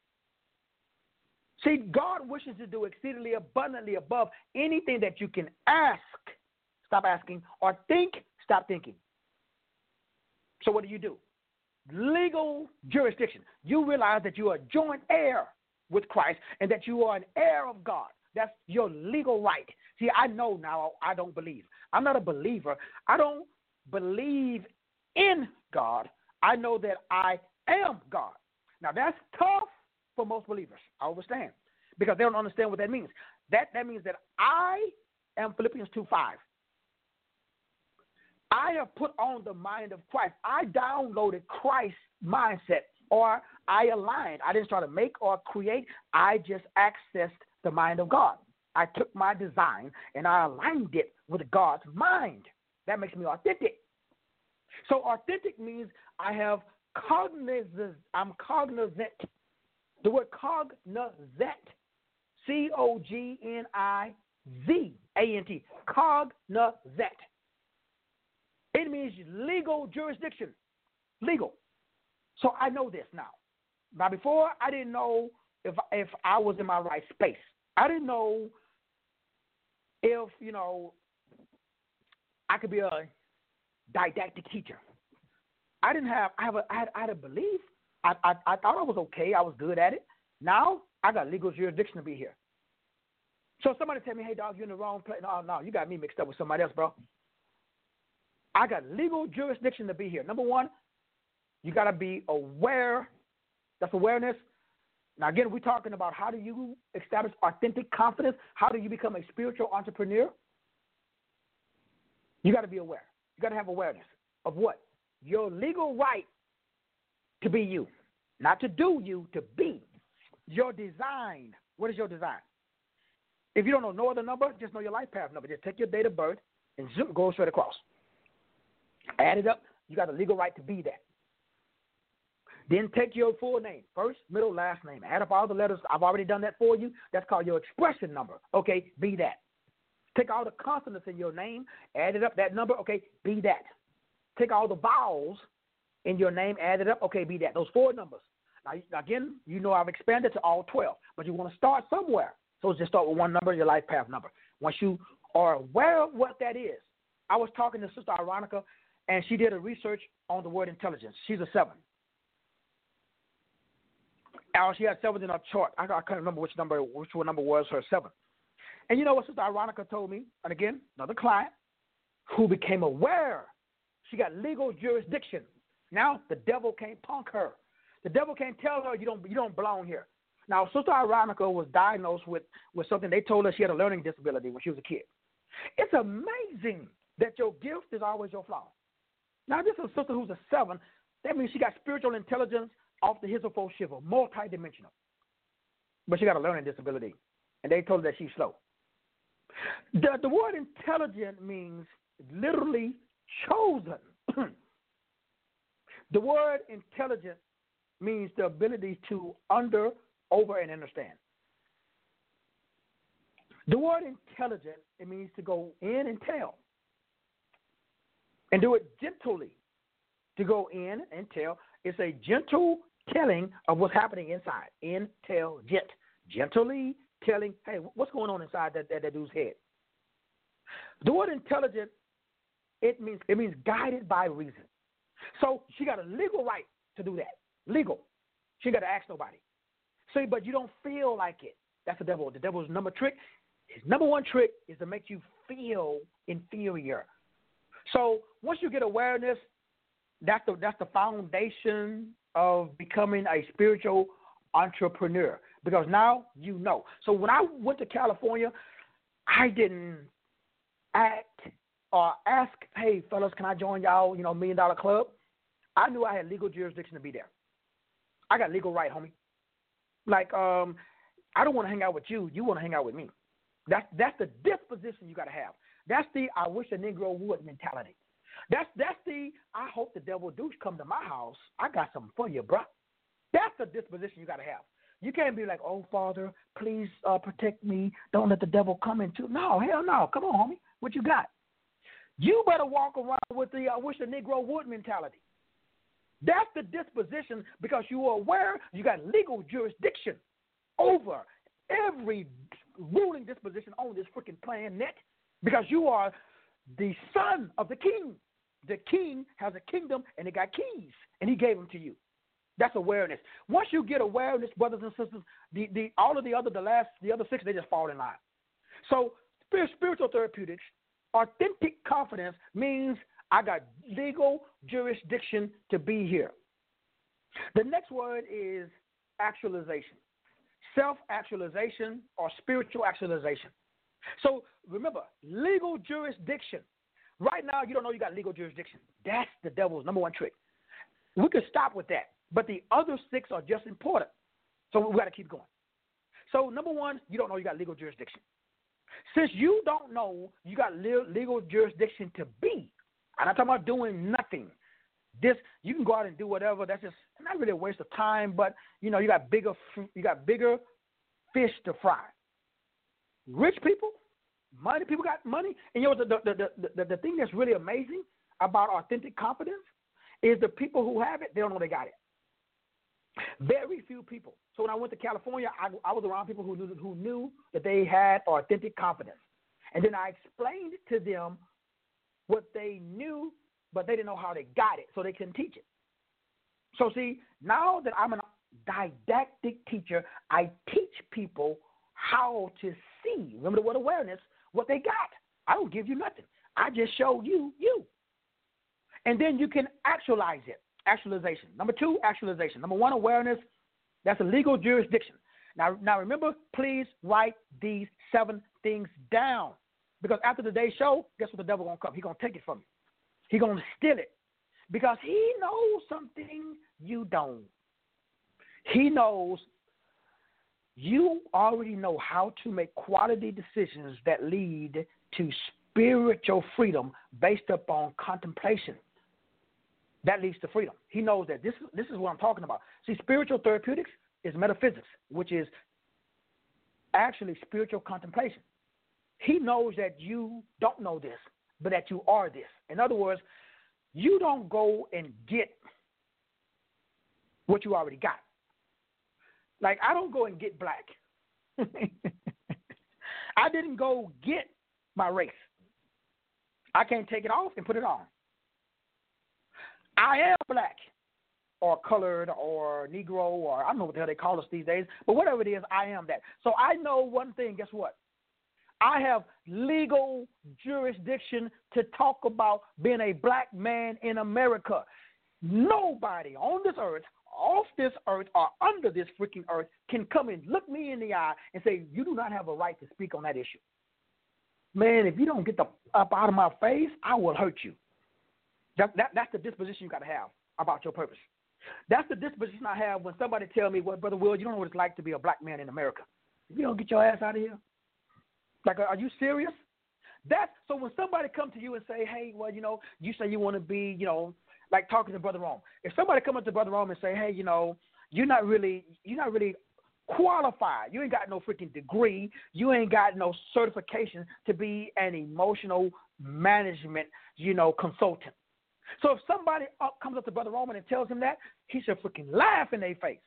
See, God wishes to do exceedingly abundantly above anything that you can ask, stop asking, or think, stop thinking. So what do you do? Legal jurisdiction. You realize that you are joint heir with Christ and that you are an heir of God. That's your legal right. See, I know now I don't believe. I'm not a believer. I don't believe in God. I know that I am God. Now, that's tough for most believers. I understand because they don't understand what that means. That, that means that I am Philippians two five. I have put on the mind of Christ. I downloaded Christ's mindset, or I aligned. I didn't try to make or create. I just accessed the mind of God. I took my design and I aligned it with God's mind. That makes me authentic. So authentic means I have cognizant. I'm cognizant. The word cognizant, C O G N I Z A N T, cognizant. It means means legal jurisdiction. Legal. So I know this now. Now, before, I didn't know if if I was in my right space. I didn't know if, you know, I could be a didactic teacher. I didn't have, I have a, I had, I had a belief. I, I, I thought I was okay. I was good at it. Now, I got legal jurisdiction to be here. So somebody tell me, hey, dog, you're in the wrong place. No, no, you got me mixed up with somebody else, bro. I got legal jurisdiction to be here. Number one, you got to be aware. That's awareness. Now, again, we're talking about how do you establish authentic confidence? How do you become a spiritual entrepreneur? You got to be aware. You got to have awareness of what? Your legal right to be you. Not to do you, to be. Your design. What is your design? If you don't know no other number, just know your life path number. Just take your date of birth and zoom, go straight across. Add it up. You got a legal right to be that. Then take your full name, first, middle, last name. Add up all the letters. I've already done that for you. That's called your expression number. Okay, be that. Take all the consonants in your name, add it up, that number. Okay, be that. Take all the vowels in your name, add it up. Okay, be that. Those four numbers. Now, again, you know I've expanded to all twelve, but you want to start somewhere. So just start with one number, your life path number. Once you are aware of what that is, I was talking to Sister Ironica, and she did a research on the word intelligence. She's a seven. Now, she had seven in her chart. I, I can't remember which number which one number was her seven. And you know what Sister Ironica told me? And again, another client who became aware. She got legal jurisdiction. Now the devil can't punk her. The devil can't tell her you don't you don't belong here. Now, Sister Ironica was diagnosed with, with something. They told her she had a learning disability when she was a kid. It's amazing that your gift is always your flaw. Now, this is a sister who's a seven. That means she got spiritual intelligence off the Hizopho Shiva, multidimensional. But she got a learning disability, and they told her that she's slow. The, the word intelligent means literally chosen. The word intelligent means the ability to under, over, and understand. The word intelligent, it means to go in and tell. And do it gently. To go in and tell. It's a gentle telling of what's happening inside. Intelligent. Gently telling, hey, what's going on inside that, that, that dude's head? The word intelligent, it means it means guided by reason. So she got a legal right to do that. Legal. She got to ask nobody. See, but you don't feel like it. That's the devil. The devil's number trick. His number one trick is to make you feel inferior. So once you get awareness, that's the that's the foundation of becoming a spiritual entrepreneur. Because now you know. So when I went to California, I didn't act or ask, hey, fellas, can I join y'all, you know, million dollar club? I knew I had legal jurisdiction to be there. I got legal right, homie. Like, um, I don't want to hang out with you. You want to hang out with me. That's that's the disposition you got to have. That's the I wish a Negro would mentality. That's that's the I hope the devil douche come to my house. I got something for you, bro. That's the disposition you got to have. You can't be like, oh, Father, please uh, protect me. Don't let the devil come into. No, hell no. Come on, homie. What you got? You better walk around with the I wish a Negro would mentality. That's the disposition because you are aware you got legal jurisdiction over every ruling disposition on this freaking planet because you are the son of the king. The king has a kingdom and it got keys, and he gave them to you. That's awareness. Once you get awareness, brothers and sisters, the, the all of the other the last the other six they just fall in line. So spiritual therapeutics, authentic confidence means I got legal jurisdiction to be here. The next word is actualization, self-actualization or spiritual actualization. So remember, legal jurisdiction. Right now, you don't know you got legal jurisdiction. That's the devil's number one trick. We could stop with that, but the other six are just important. So we got to keep going. So number one, you don't know you got legal jurisdiction. Since you don't know you got legal jurisdiction to be, I'm not talking about doing nothing. This you can go out and do whatever. That's just not really a waste of time, but you know you got bigger you got bigger fish to fry. Rich people, money people got money, and you know the the the, the, the thing that's really amazing about authentic confidence is the people who have it, they don't know they got it. Very few people. So when I went to California, I, I was around people who knew, who knew that they had authentic confidence. And then I explained to them what they knew, but they didn't know how they got it, so they couldn't teach it. So see, now that I'm a didactic teacher, I teach people how to see, remember the word awareness, what they got. I don't give you nothing. I just show you you. And then you can actualize it. Actualization. Number two, actualization. Number one, awareness. That's a legal jurisdiction. Now, now remember, please write these seven things down. Because after today's show, guess what the devil going to come? He's going to take it from you. He's going to steal it. Because he knows something you don't. He knows you already know how to make quality decisions that lead to spiritual freedom based upon contemplation. That leads to freedom. He knows that this, this is what I'm talking about. See, spiritual therapeutics is metaphysics, which is actually spiritual contemplation. He knows that you don't know this, but that you are this. In other words, you don't go and get what you already got. Like, I don't go and get black. I didn't go get my race. I can't take it off and put it on. I am black or colored or Negro or I don't know what the hell they call us these days, but whatever it is, I am that. So I know one thing, guess what? I have legal jurisdiction to talk about being a black man in America. Nobody on this earth, off this earth, or under this freaking earth can come and look me in the eye and say, you do not have a right to speak on that issue. Man, if you don't get the up out of my face, I will hurt you. That, that, that's the disposition you got to have about your purpose. That's the disposition I have when somebody tell me, well, Brother Will, you don't know what it's like to be a black man in America. If you don't get your ass out of here. Like, are you serious? That's, so when somebody come to you and say, hey, well, you know, you say you want to be, you know, like talking to Brother Rome. If somebody come up to Brother Rome and say, hey, you know, you're not really, you're not really qualified. You ain't got no freaking degree. You ain't got no certification to be an emotional management, you know, consultant. So if somebody up, comes up to Brother Roman and tells him that, he should freaking laugh in their face.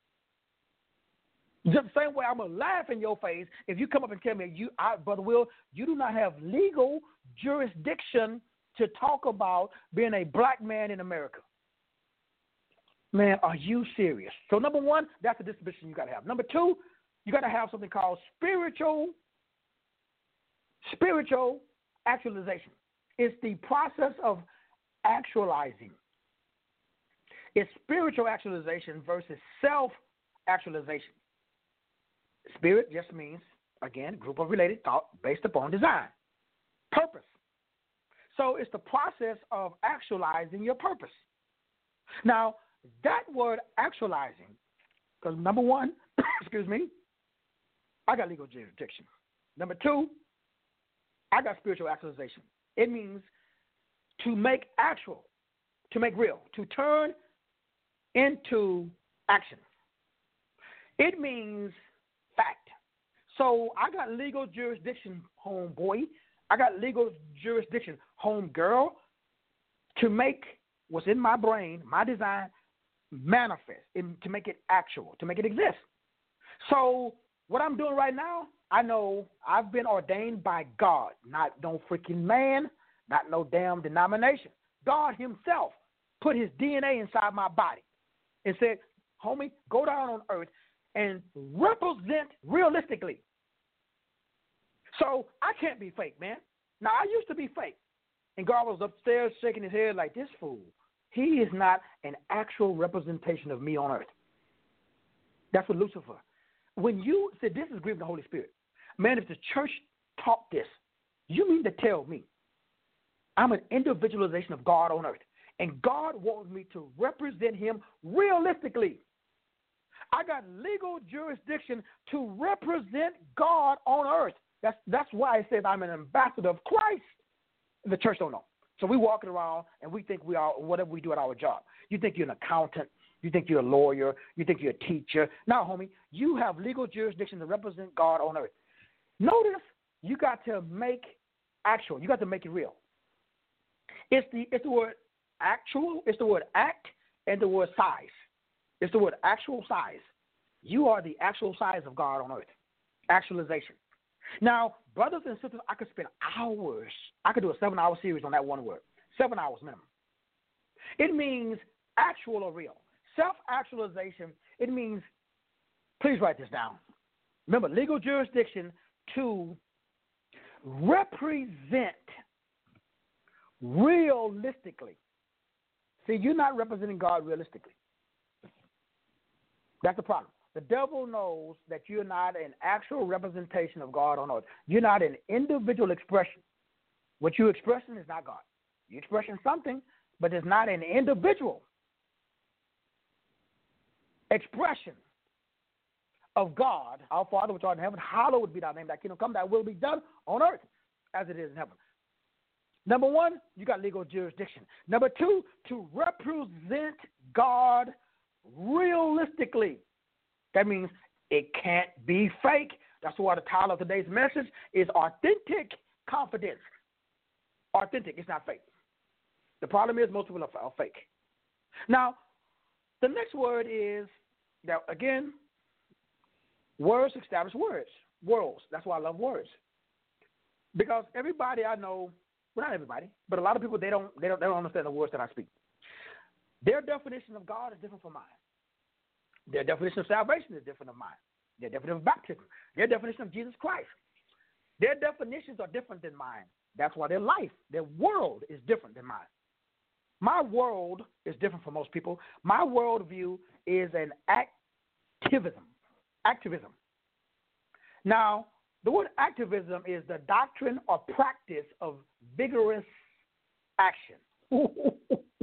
Just the same way I'm going to laugh in your face if you come up and tell me, you, I, Brother Will, you do not have legal jurisdiction to talk about being a black man in America. Man, are you serious? So number one, that's the disposition you got to have. Number two, you got to have something called spiritual, spiritual actualization. It's the process of actualizing. It's spiritual actualization versus self-actualization. Spirit just means, again, group of related thought based upon design. Purpose. So it's the process of actualizing your purpose. Now, that word actualizing, because number one, excuse me, I got legal jurisdiction. Number two, I got spiritual actualization. It means to make actual, to make real, to turn into action. It means fact. So I got legal jurisdiction, homeboy. I got legal jurisdiction, homegirl, to make what's in my brain, my design, manifest, and to make it actual, to make it exist. So what I'm doing right now, I know I've been ordained by God, not no freaking man, not no damn denomination. God himself put his D N A inside my body and said, homie, go down on earth and represent realistically. So I can't be fake, man. Now, I used to be fake. And God was upstairs shaking his head like, this fool, he is not an actual representation of me on earth. That's what Lucifer. When you said this is grieving the Holy Spirit, man, if the church taught this, you mean to tell me I'm an individualization of God on earth, and God wants me to represent him realistically. I got legal jurisdiction to represent God on earth. That's that's why it says I'm an ambassador of Christ. The church don't know. So we walking around and we think we are whatever we do at our job. You think you're an accountant. You think you're a lawyer. You think you're a teacher. Now, homie, you have legal jurisdiction to represent God on earth. Notice you got to make actual. You got to make it real. It's the it's the word actual, it's the word act, and the word size. It's the word actual size. You are the actual size of God on earth. Actualization. Now, brothers and sisters, I could spend hours. I could do a seven-hour series on that one word. Seven hours minimum. It means actual or real. Self-actualization, it means, please write this down. Remember, legal jurisdiction to represent realistically. See, you're not representing God realistically. That's the problem. The devil knows that you're not an actual representation of God on earth. You're not an individual expression. What you're expressing is not God. You're expressing something, but it's not an individual expression of God. Our Father which art in heaven, hallowed be thy name. Thy kingdom come, thy will be done on earth as it is in heaven. Number one, you got legal jurisdiction. Number two, to represent God realistically. That means it can't be fake. That's why the title of today's message is Authentic Confidence. Authentic, it's not fake. The problem is most people are, are fake. Now, the next word is, now again, words establish words. Worlds. That's why I love words. Because everybody I know, well, not everybody, but a lot of people, they don't, they don't, they don't understand the words that I speak. Their definition of God is different from mine. Their definition of salvation is different from mine. Their definition of baptism, their definition of Jesus Christ, their definitions are different than mine. That's why their life, their world is different than mine. My world is different from most people. My worldview is an activism. Activism. Now, the word activism is the doctrine or practice of vigorous action. Woo!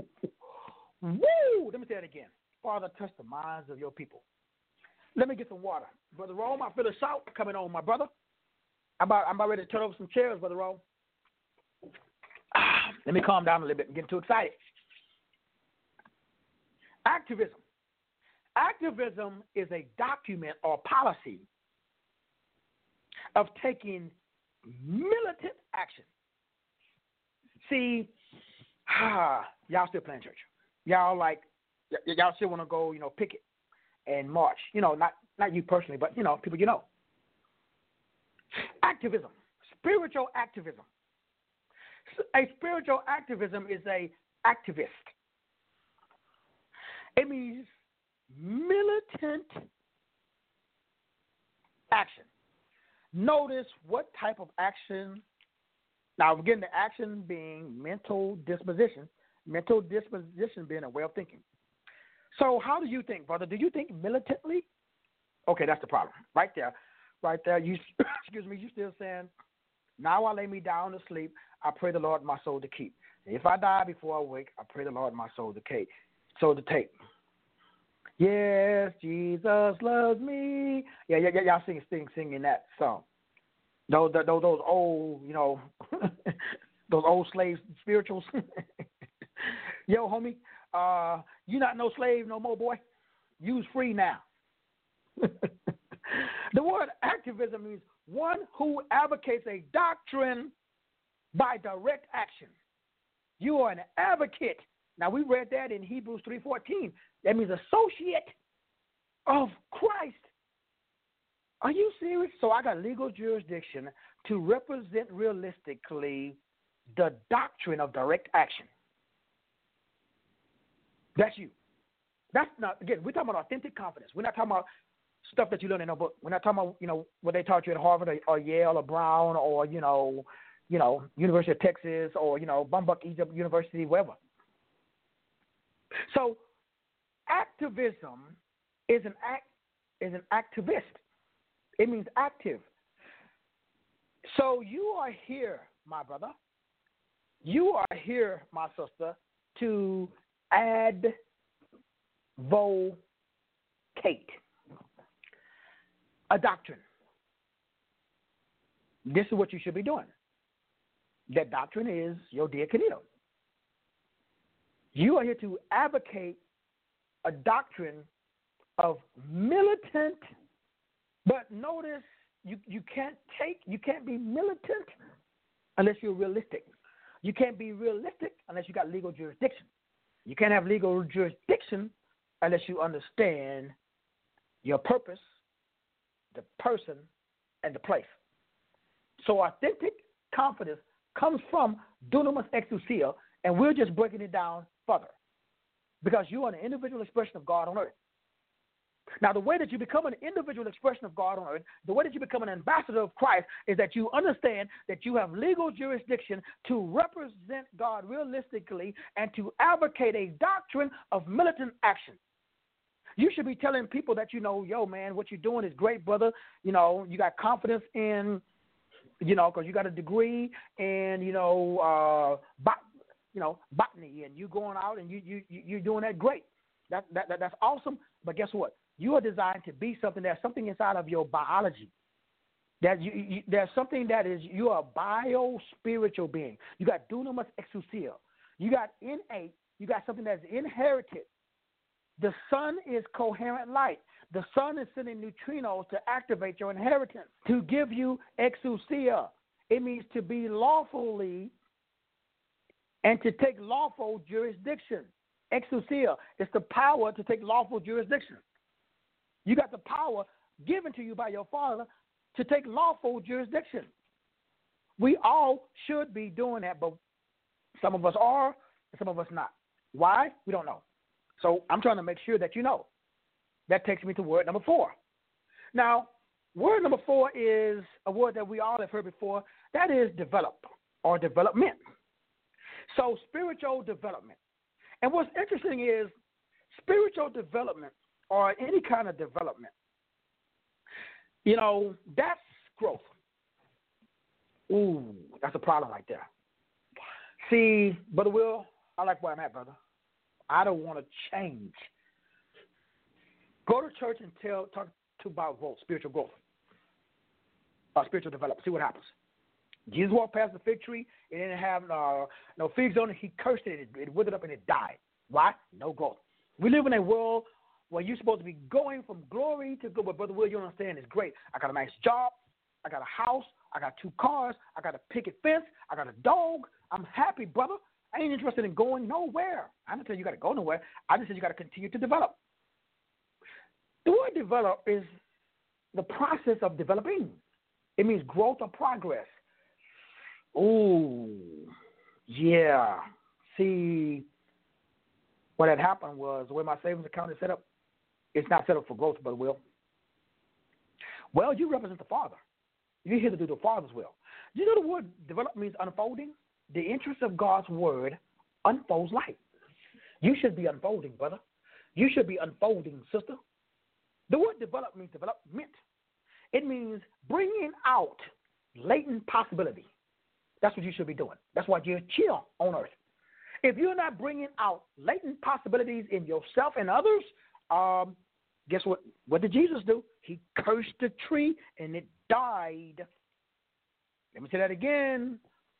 Let me say it again. Father, touch the minds of your people. Let me get some water. Brother Rome, I feel a shout coming on, my brother. I'm about, I'm about ready to turn over some chairs, Brother Rome. Ah, let me calm down a little bit and get too excited. Activism. Activism is a document or policy of taking militant action. See, ah, y'all still playing church. Y'all like, y- y'all still want to go, you know, picket and march. You know, not not you personally, but, you know, people you know. Activism, spiritual activism. A spiritual activism is a activist. It means militant action. Notice what type of action. Now, again, the action being mental disposition. Mental disposition being a way of thinking. So how do you think, brother? Do you think militantly? Okay, that's the problem. Right there. Right there. You excuse me, you still saying, now I lay me down to sleep. I pray the Lord my soul to keep. If I die before I wake, I pray the Lord my soul to take. So to take. Yes, Jesus loves me. Yeah, yeah, yeah. Y'all sing, sing, singing that song. Those, those, those old, you know, those old slave spirituals. Yo, homie, uh, you not no slave no more, boy. You's free now. The word activism means one who advocates a doctrine by direct action. You are an advocate. Now, we read that in Hebrews three fourteen. That means associate of Christ. Are you serious? So I got legal jurisdiction to represent realistically the doctrine of direct action. That's you. That's not, again, we're talking about authentic confidence. We're not talking about stuff that you learn in a book. We're not talking about, you know, what they taught you at Harvard or, or Yale or Brown or, you know, you know, University of Texas or, you know, Bumbuck Egypt University, wherever. So activism is an act is an activist. It means active. So you are here, my brother. You are here, my sister, to advocate. A doctrine. This is what you should be doing. That doctrine is your diaconeo. You are here to advocate a doctrine of militant, but notice you, you can't take, you can't be militant unless you're realistic. You can't be realistic unless you got legal jurisdiction. You can't have legal jurisdiction unless you understand your purpose, the person, and the place. So authentic confidence comes from dunamis exousia, and we're just breaking it down further because you are an individual expression of God on earth. Now, the way that you become an individual expression of God on earth, the way that you become an ambassador of Christ is that you understand that you have legal jurisdiction to represent God realistically and to advocate a doctrine of militant action. You should be telling people that, you know, yo, man, what you're doing is great, brother. You know, you got confidence in, you know, because you got a degree in, you know, uh, bot, you know, botany, and you going out and you you you're doing that great. That, that, that that's awesome. But guess what? You are designed to be something. There's something inside of your biology. That you, you, there's something that is, you are a bio-spiritual being. You got dunamis exousia. You got innate. You got something that's inherited. The sun is coherent light. The sun is sending neutrinos to activate your inheritance, to give you exousia. It means to be lawfully and to take lawful jurisdiction. Exousia is the power to take lawful jurisdiction. You got the power given to you by your Father to take lawful jurisdiction. We all should be doing that, but some of us are and some of us not. Why? We don't know. So I'm trying to make sure that you know. That takes me to word number four. Now, word number four is a word that we all have heard before. That is develop or development. So spiritual development. And what's interesting is spiritual development or any kind of development, you know, that's growth. Ooh, that's a problem right there. See, Brother Will, I like where I'm at, brother. I don't want to change. Go to church and tell, talk to about growth, spiritual growth, or spiritual development. See what happens. Jesus walked past the fig tree. It didn't have uh, no figs on it. He cursed it. it. It withered up and it died. Why? No growth. We live in a world where you're supposed to be going from glory to good. But Brother Will, you don't understand, it's great. I got a nice job. I got a house. I got two cars. I got a picket fence. I got a dog. I'm happy, brother. I ain't interested in going nowhere. I didn't tell you you got to go nowhere. I just said you got to continue to develop. The word develop is the process of developing. It means growth or progress. Oh, yeah. See, what had happened was the way my savings account is set up, it's not set up for growth, but will. Well, you represent the Father. You're here to do the Father's will. Do you know the word develop means unfolding? The interest of God's word unfolds light. You should be unfolding, brother. You should be unfolding, sister. The word develop means development. It means bringing out latent possibility. That's what you should be doing. That's why you're chill on earth. If you're not bringing out latent possibilities in yourself and others, um, guess what? What did Jesus do? He cursed the tree and it died. Let me say that again.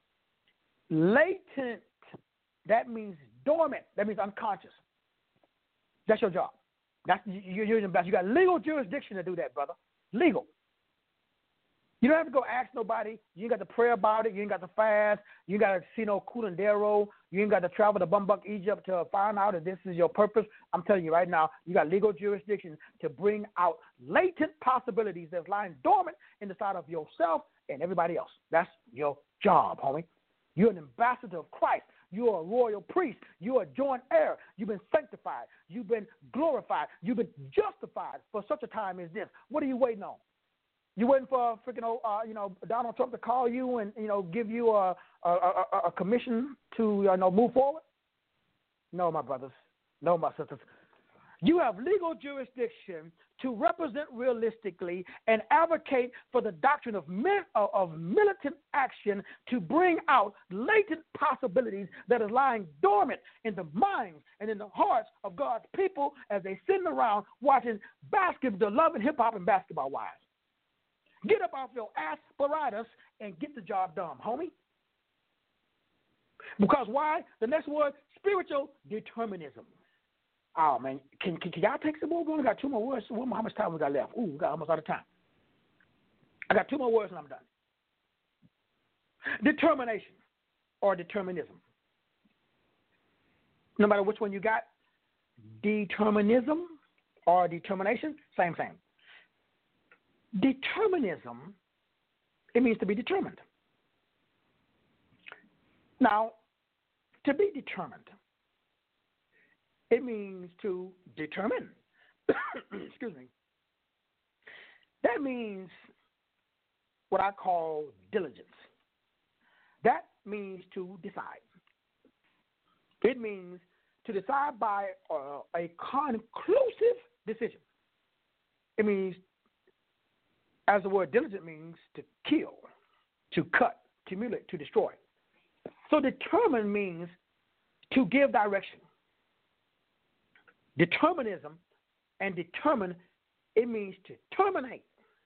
Latent, that means dormant. That means unconscious. That's your job. That's you're, you're the best. You got legal jurisdiction to do that, brother. Legal. You don't have to go ask nobody. You ain't got to pray about it. You ain't got to fast. You ain't got to see no curandero. You ain't got to travel to Bumbuck, Egypt to find out if this is your purpose. I'm telling you right now, you got legal jurisdiction to bring out latent possibilities that's lying dormant in the side of yourself and everybody else. That's your job, homie. You're an ambassador of Christ. You're a royal priest. You're a joint heir. You've been sanctified. You've been glorified. You've been justified for such a time as this. What are you waiting on? You waiting for freaking uh, you know Donald Trump to call you and you know give you a a, a, a commission to you know move forward? No, my brothers. No, my sisters. You have legal jurisdiction to represent realistically and advocate for the doctrine of, of militant action to bring out latent possibilities that are lying dormant in the minds and in the hearts of God's people as they sitting around watching basketball, the love and hip-hop and basketball wives. Get up off your aspiratus and get the job done, homie. Because why? The next word, spiritual determinism. Oh, man, can, can, can y'all take some more? We only got two more words. How much time we got left? Ooh, we got almost out of time. I got two more words and I'm done. Determination. or determinism? No matter which one you got, determinism or determination, same thing. Determinism, it means to be determined. Now, to be determined, it means to determine. Excuse me. That means what I call diligence. That means to decide. It means to decide by uh, a conclusive decision. It means, as the word diligent means, to kill, to cut, to mutilate, to destroy. So determine means to give direction. Determinism and determine, it means to terminate.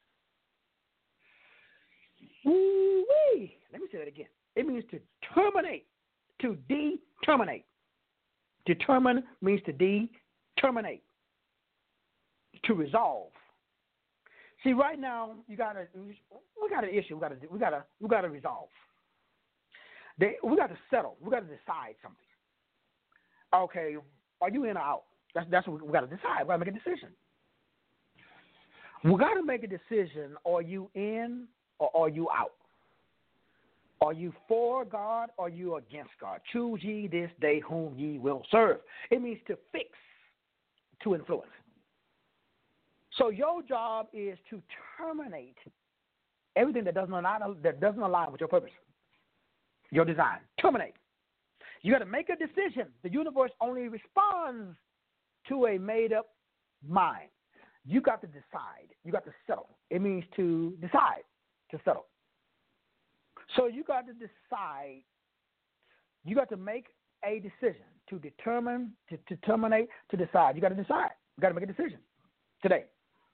Woo-wee. Let me say that again. It means to terminate, to determinate. Determine means to determinate, to resolve. See, right now you got a we got an issue. We got to we got to we got to resolve. They, we got to settle. We got to decide something. Okay, are you in or out? That's that's what we got to decide. We got to make a decision. We got to make a decision. Are you in or are you out? Are you for God or are you against God? Choose ye this day whom ye will serve. It means to fix, to influence. So your job is to terminate everything that doesn't align, that doesn't align with your purpose, your design. Terminate. You got to make a decision. The universe only responds to a made-up mind. You got to decide. You got to settle. It means to decide, to settle. So you got to decide. You got to make a decision to determine, to, to terminate, to decide. You got to decide. You got to make a decision today.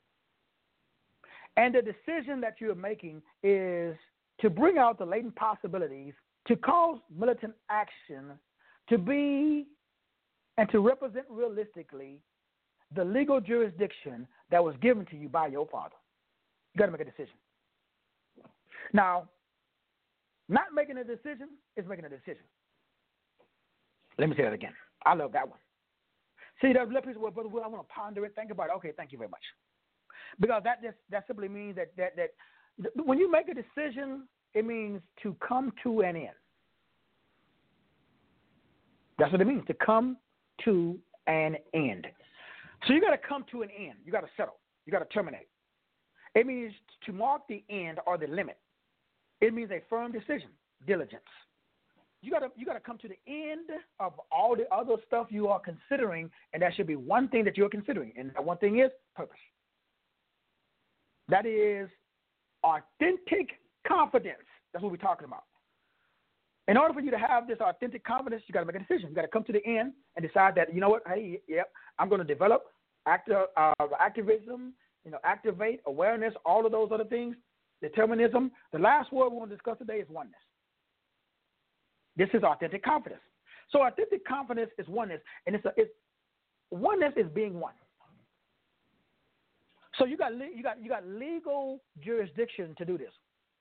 And the decision that you're making is to bring out the latent possibilities, to cause militant action, to be and to represent realistically the legal jurisdiction that was given to you by your father. You got to make a decision. Now, not making a decision is making a decision. Let me say that again. I love that one. See, there's people, well, brother, well, I want to ponder it, think about it. Okay, thank you very much. Because that just that simply means that that that when you make a decision, it means to come to an end. That's what it means, to come to an end. So you got to come to an end. You got to settle. You got to terminate. It means to mark the end or the limit. It means a firm decision, diligence. You got to you got to come to the end of all the other stuff you are considering, and that should be one thing that you're considering, and that one thing is purpose. That is authentic confidence. That's what we're talking about. In order for you to have this authentic confidence, you got to make a decision. You got to come to the end and decide that, you know what, hey, yep, I'm going to develop active, uh, activism, you know, activate, awareness, all of those other things, determinism. The last word we want to discuss today is oneness. This is authentic confidence. So authentic confidence is oneness, and it's, a, it's oneness is being one. So you got you got you got legal jurisdiction to do this.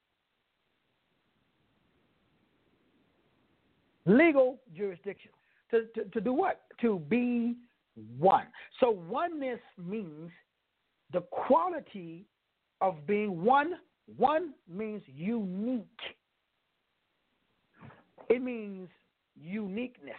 Legal jurisdiction to, to, to do what? To be one. So oneness means the quality of being one. One means unique. It means uniqueness.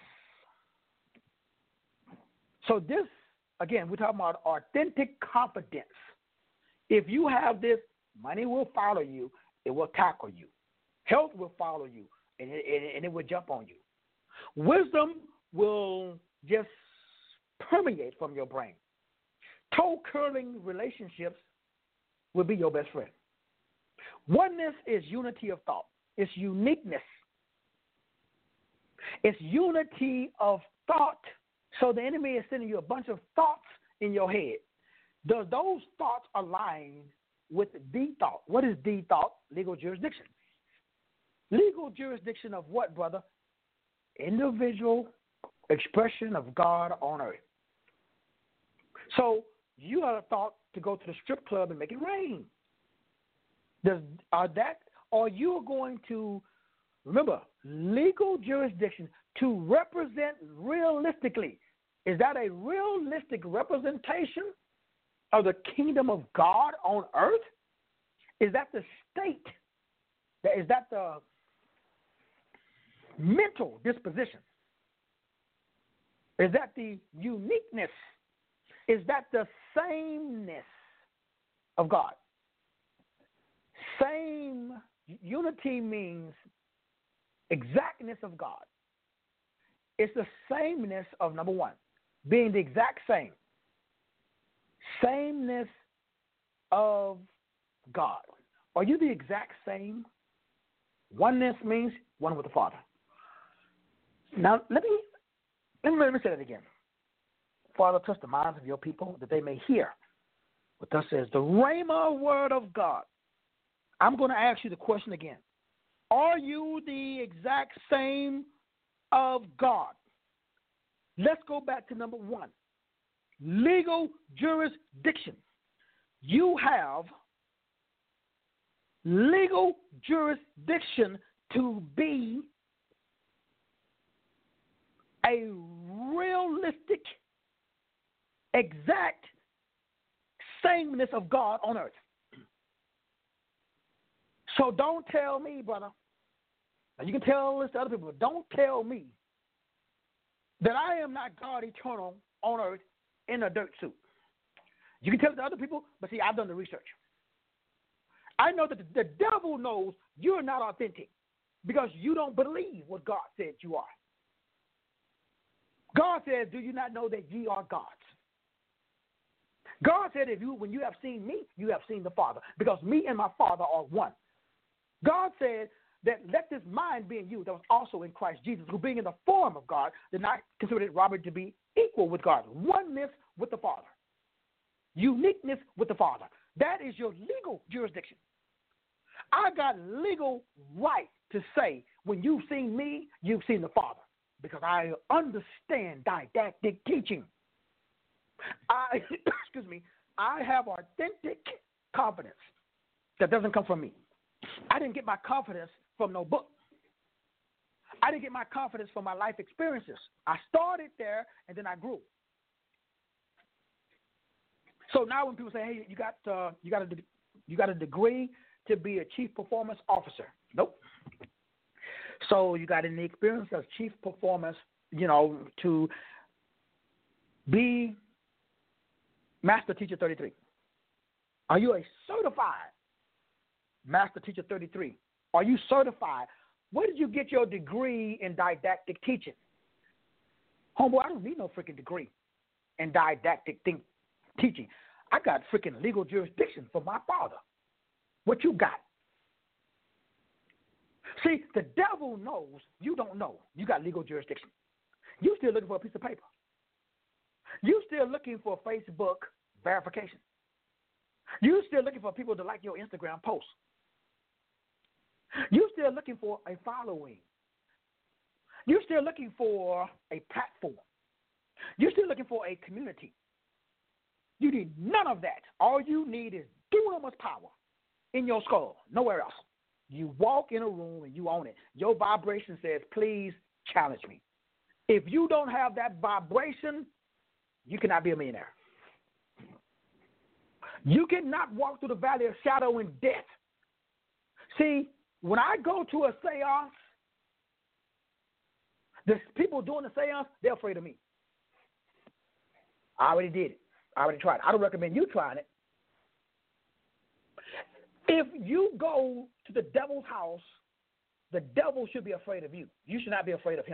So this, again, we're talking about authentic confidence. If you have this, money will follow you. It will tackle you. Health will follow you, and it, and it will jump on you. Wisdom will just permeate from your brain. Toe-curling relationships will be your best friend. Oneness is unity of thought. It's uniqueness. It's unity of thought. So the enemy is sending you a bunch of thoughts in your head. Does those thoughts align with the thought? What is the thought? Legal jurisdiction. Legal jurisdiction of what, brother? Individual expression of God on earth. So you have a thought to go to the strip club and make it rain. Does are that or you are going to Remember, legal jurisdiction to represent realistically. Is that a realistic representation of the kingdom of God on earth? Is that the state? Is that the mental disposition? Is that the uniqueness? Is that the sameness of God? Same unity means exactness of God. It's the sameness of, number one, being the exact same. Sameness of God. Are you the exact same? Oneness means one with the Father. Now, let me, let me, let me say that again. Father, touch the minds of your people that they may hear what thus says the Rhema word of God. I'm going to ask you the question again. Are you the exact same of God? Let's go back to number one. Legal jurisdiction. You have legal jurisdiction to be a realistic, exact sameness of God on earth. So don't tell me, brother. Now you can tell this to other people, but don't tell me that I am not God eternal on earth in a dirt suit. You can tell it to other people, but see, I've done the research. I know that the, the devil knows you're not authentic because you don't believe what God said you are. God says, do you not know that ye are gods? God said, if you, when you have seen me, you have seen the Father, because me and my Father are one. God said that let this mind be in you that was also in Christ Jesus, who being in the form of God, did not consider it robbery to be equal with God. Oneness with the Father. Uniqueness with the Father. That is your legal jurisdiction. I got legal right to say, when you've seen me, you've seen the Father, because I understand didactic teaching. I, excuse me, I have authentic confidence that doesn't come from me. I didn't get my confidence from no book. I didn't get my confidence from my life experiences. I started there and then I grew. So now when people say, "Hey, you got uh, you got a you got a degree to be a chief performance officer," nope. So you got any experience as chief performance, you know, to be Master Teacher thirty-three? Are you a certified Master Teacher thirty-three? Are you certified? Where did you get your degree in didactic teaching? Homeboy, I don't need no freaking degree in didactic think, teaching. I got freaking legal jurisdiction from my Father. What you got? See, the devil knows you don't know. You got legal jurisdiction. You still looking for a piece of paper. You still looking for Facebook verification. You still looking for people to like your Instagram post. You still looking for a following. You're still looking for a platform. You're still looking for a community. You need none of that. All you need is dunamis power in your skull, nowhere else. You walk in a room and you own it. Your vibration says, please challenge me. If you don't have that vibration, you cannot be a millionaire. You cannot walk through the valley of shadow and death. See, when I go to a seance, the people doing the seance, they're afraid of me. I already did it. I already tried it. I don't recommend you trying it. If you go to the devil's house, the devil should be afraid of you. You should not be afraid of him.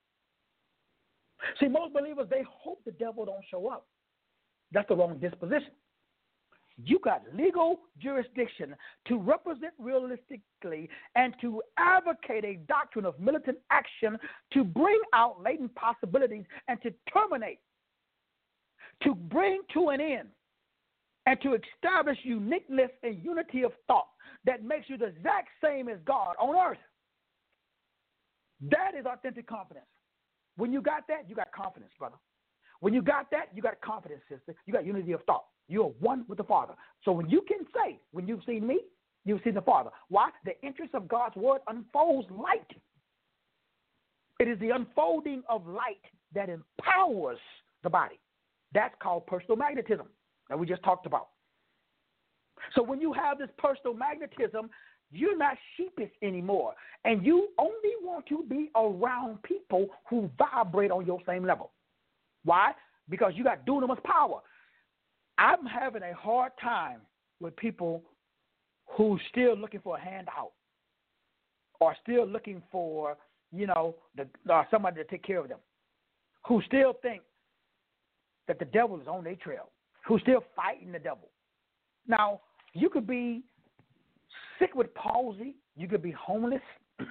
See, most believers, they hope the devil don't show up. That's the wrong disposition. You got legal jurisdiction to represent realistically and to advocate a doctrine of militant action to bring out latent possibilities and to terminate, to bring to an end, and to establish uniqueness and unity of thought that makes you the exact same as God on earth. That is authentic confidence. When you got that, you got confidence, brother. When you got that, you got confidence, sister. You got unity of thought. You are one with the Father. So when you can say, when you've seen me, You've seen the Father. Why? The interest of God's word unfolds light. It is the unfolding of light that empowers the body. That's called personal magnetism that we just talked about. So when you have this personal magnetism, you're not sheepish anymore, and you only want to be around people who vibrate on your same level. Why? Because you got dunamis power. I'm having a hard time with people who's still looking for a handout or still looking for, you know, the, uh, somebody to take care of them, who still think that the devil is on their trail, who's still fighting the devil. Now, you could be sick with palsy. You could be homeless.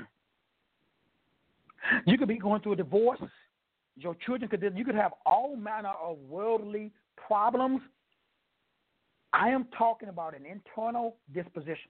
You could be going through a divorce. Your children could, you could have all manner of worldly problems. I am talking about an internal disposition.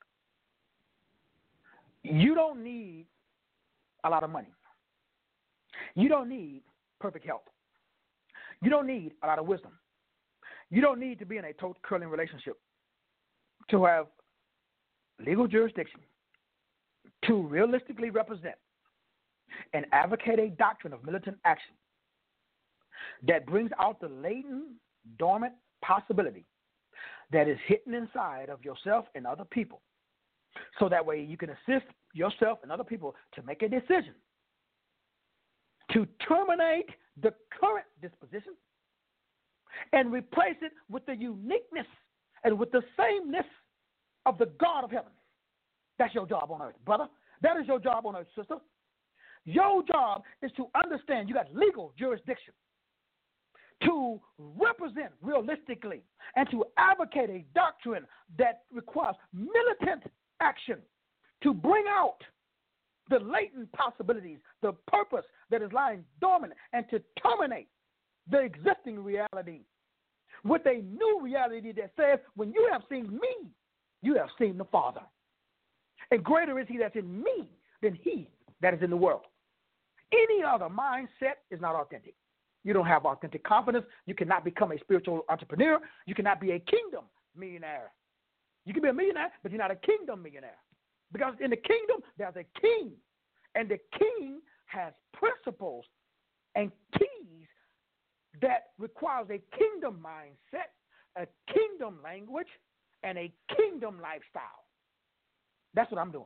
You don't need a lot of money. You don't need perfect health. You don't need a lot of wisdom. You don't need to be in a toe curling relationship to have legal jurisdiction, to realistically represent and advocate a doctrine of militant action that brings out the latent, dormant possibility that is hidden inside of yourself and other people. So that way you can assist yourself and other people to make a decision to terminate the current disposition and replace it with the uniqueness and with the sameness of the God of heaven. That's your job on earth, brother. That is your job on earth, sister. Your job is to understand you got legal jurisdiction to represent realistically and to advocate a doctrine that requires militant action to bring out the latent possibilities, the purpose that is lying dormant, and to terminate the existing reality with a new reality that says, when you have seen me, you have seen the Father. And greater is he that's in me than he that is in the world. Any other mindset is not authentic. You don't have authentic confidence. You cannot become a spiritual entrepreneur. You cannot be a kingdom millionaire. You can be a millionaire, but you're not a kingdom millionaire. Because in the kingdom, there's a king. And the king has principles and keys that requires a kingdom mindset, a kingdom language, and a kingdom lifestyle. That's what I'm doing.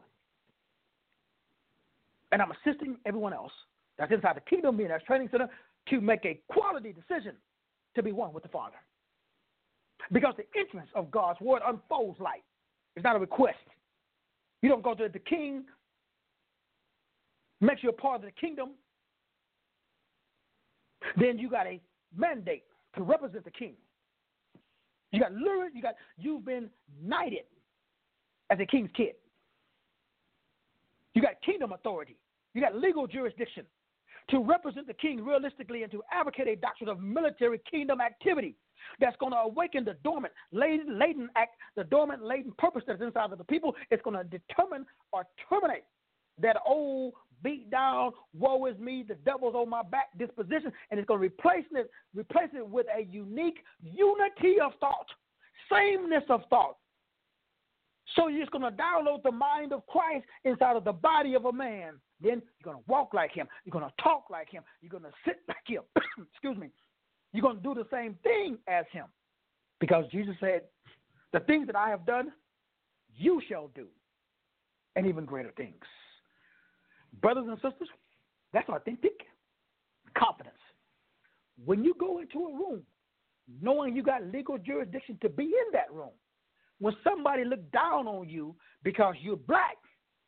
And I'm assisting everyone else that's inside the Kingdom Millionaires Training Center to make a quality decision to be one with the Father. Because the entrance of God's word unfolds light. It's not a request. You don't go to the king, makes you a part of the kingdom. Then you got a mandate to represent the king. You got lured, you got you've been knighted as a king's kid. You got kingdom authority. You got legal jurisdiction to represent the king realistically and to advocate a doctrine of military kingdom activity that's going to awaken the dormant, latent, latent act, the dormant, latent purpose that's inside of the people. It's going to determine or terminate that old beat down, woe is me, the devil's on my back disposition, and it's going to replace it, replace it with a unique unity of thought, sameness of thought. So you're just going to download the mind of Christ inside of the body of a man. Then you're going to walk like him. You're going to talk like him. You're going to sit like him. Excuse me. You're going to do the same thing as him. Because Jesus said, the things that I have done, you shall do, and even greater things. Brothers and sisters, that's authentic confidence. When you go into a room, knowing you got legal jurisdiction to be in that room, when somebody look down on you because you're black,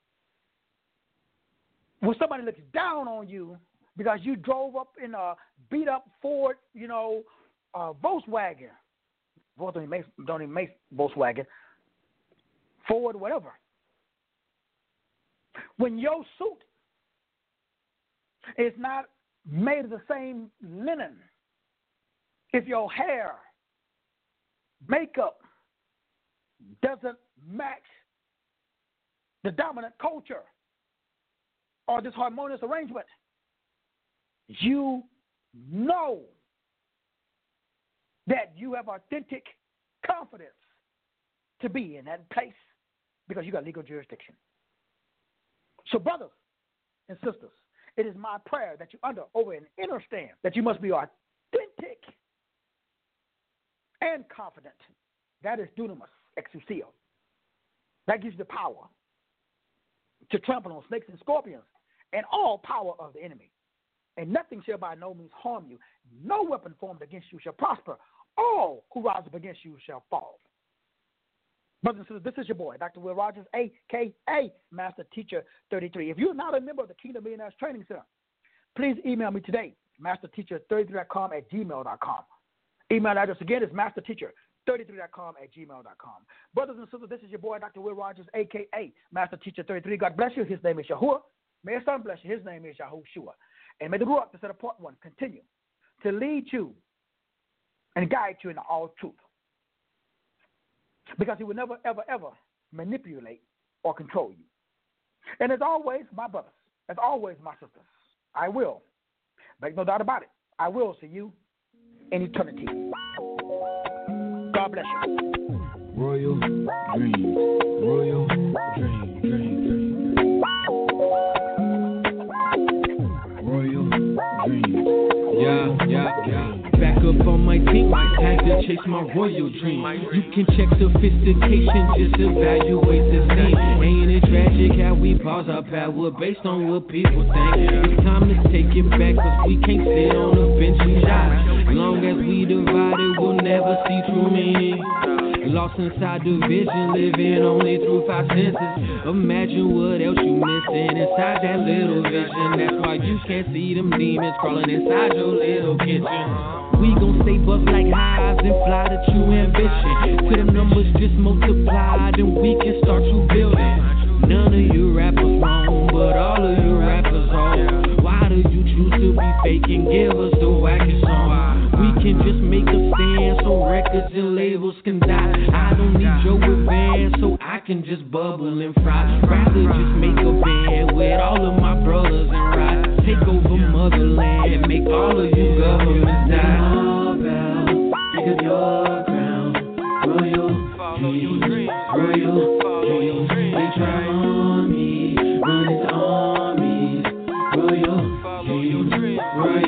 when somebody looks down on you because you drove up in a beat-up Ford, you know, uh, Volkswagen, Ford don't even make, don't even make Volkswagen, Ford, whatever. When your suit is not made of the same linen, if your hair, makeup doesn't match the dominant culture or this harmonious arrangement, you know that you have authentic confidence to be in that place because you got legal jurisdiction. So, brothers and sisters, it is my prayer that you under over and understand that you must be authentic and confident. That is dunamis, exousia. That gives you the power to trample on snakes and scorpions and all power of the enemy. And nothing shall by no means harm you. No weapon formed against you shall prosper. All who rise up against you shall fall. Brothers and sisters, this is your boy, Doctor Will Rogers, a k a. Master Teacher thirty-three. If you're not a member of the Kingdom Millionaires Training Center, please email me today, master teacher thirty-three dot com at gmail dot com. Email address again is master teacher thirty-three dot com at gmail dot com. Brothers and sisters, this is your boy, Doctor Will Rogers, a k a. Master Teacher thirty-three. God bless you. His name is Yahuwah. May his son bless you. His name is Yahushua. And may the Ruach, the set apart one, continue to lead you and guide you into all truth. Because he will never, ever, ever manipulate or control you. And as always, my brothers, as always, my sisters, I will, make no doubt about it, I will see you in eternity. God bless you. Royal Dreams, Royal Dream, Dream, Dream. Royal Dreams, yeah, yeah, yeah. Back up on my team, had to chase my royal dream. You can check sophistication, just evaluate the scene. Ain't it tragic how we pause our power based on what people think? It's time to take it back, cause we can't sit on a bench and die. As long as we divided, we'll never see true meaning. Lost inside division, living only through five senses. Imagine what else you missing inside that little vision. That's why you can't see them demons crawling inside your little kitchen. We gon' stay buff like hives and fly to true ambition. Till them numbers just multiply, then we can start to building. None of you rappers wrong, but all of you rappers wrong. Why do you choose to be fake and give us the wackest song? We can just make a stand so records and labels can die. I don't need your advance, so I can just bubble and fry. Rather just make a band with all of my brothers and ride. Take over motherland and make all of you governments die. All about, pick up your crown. Royal dreams, royal dreams. They try on me, run into armies. Royal dreams, royal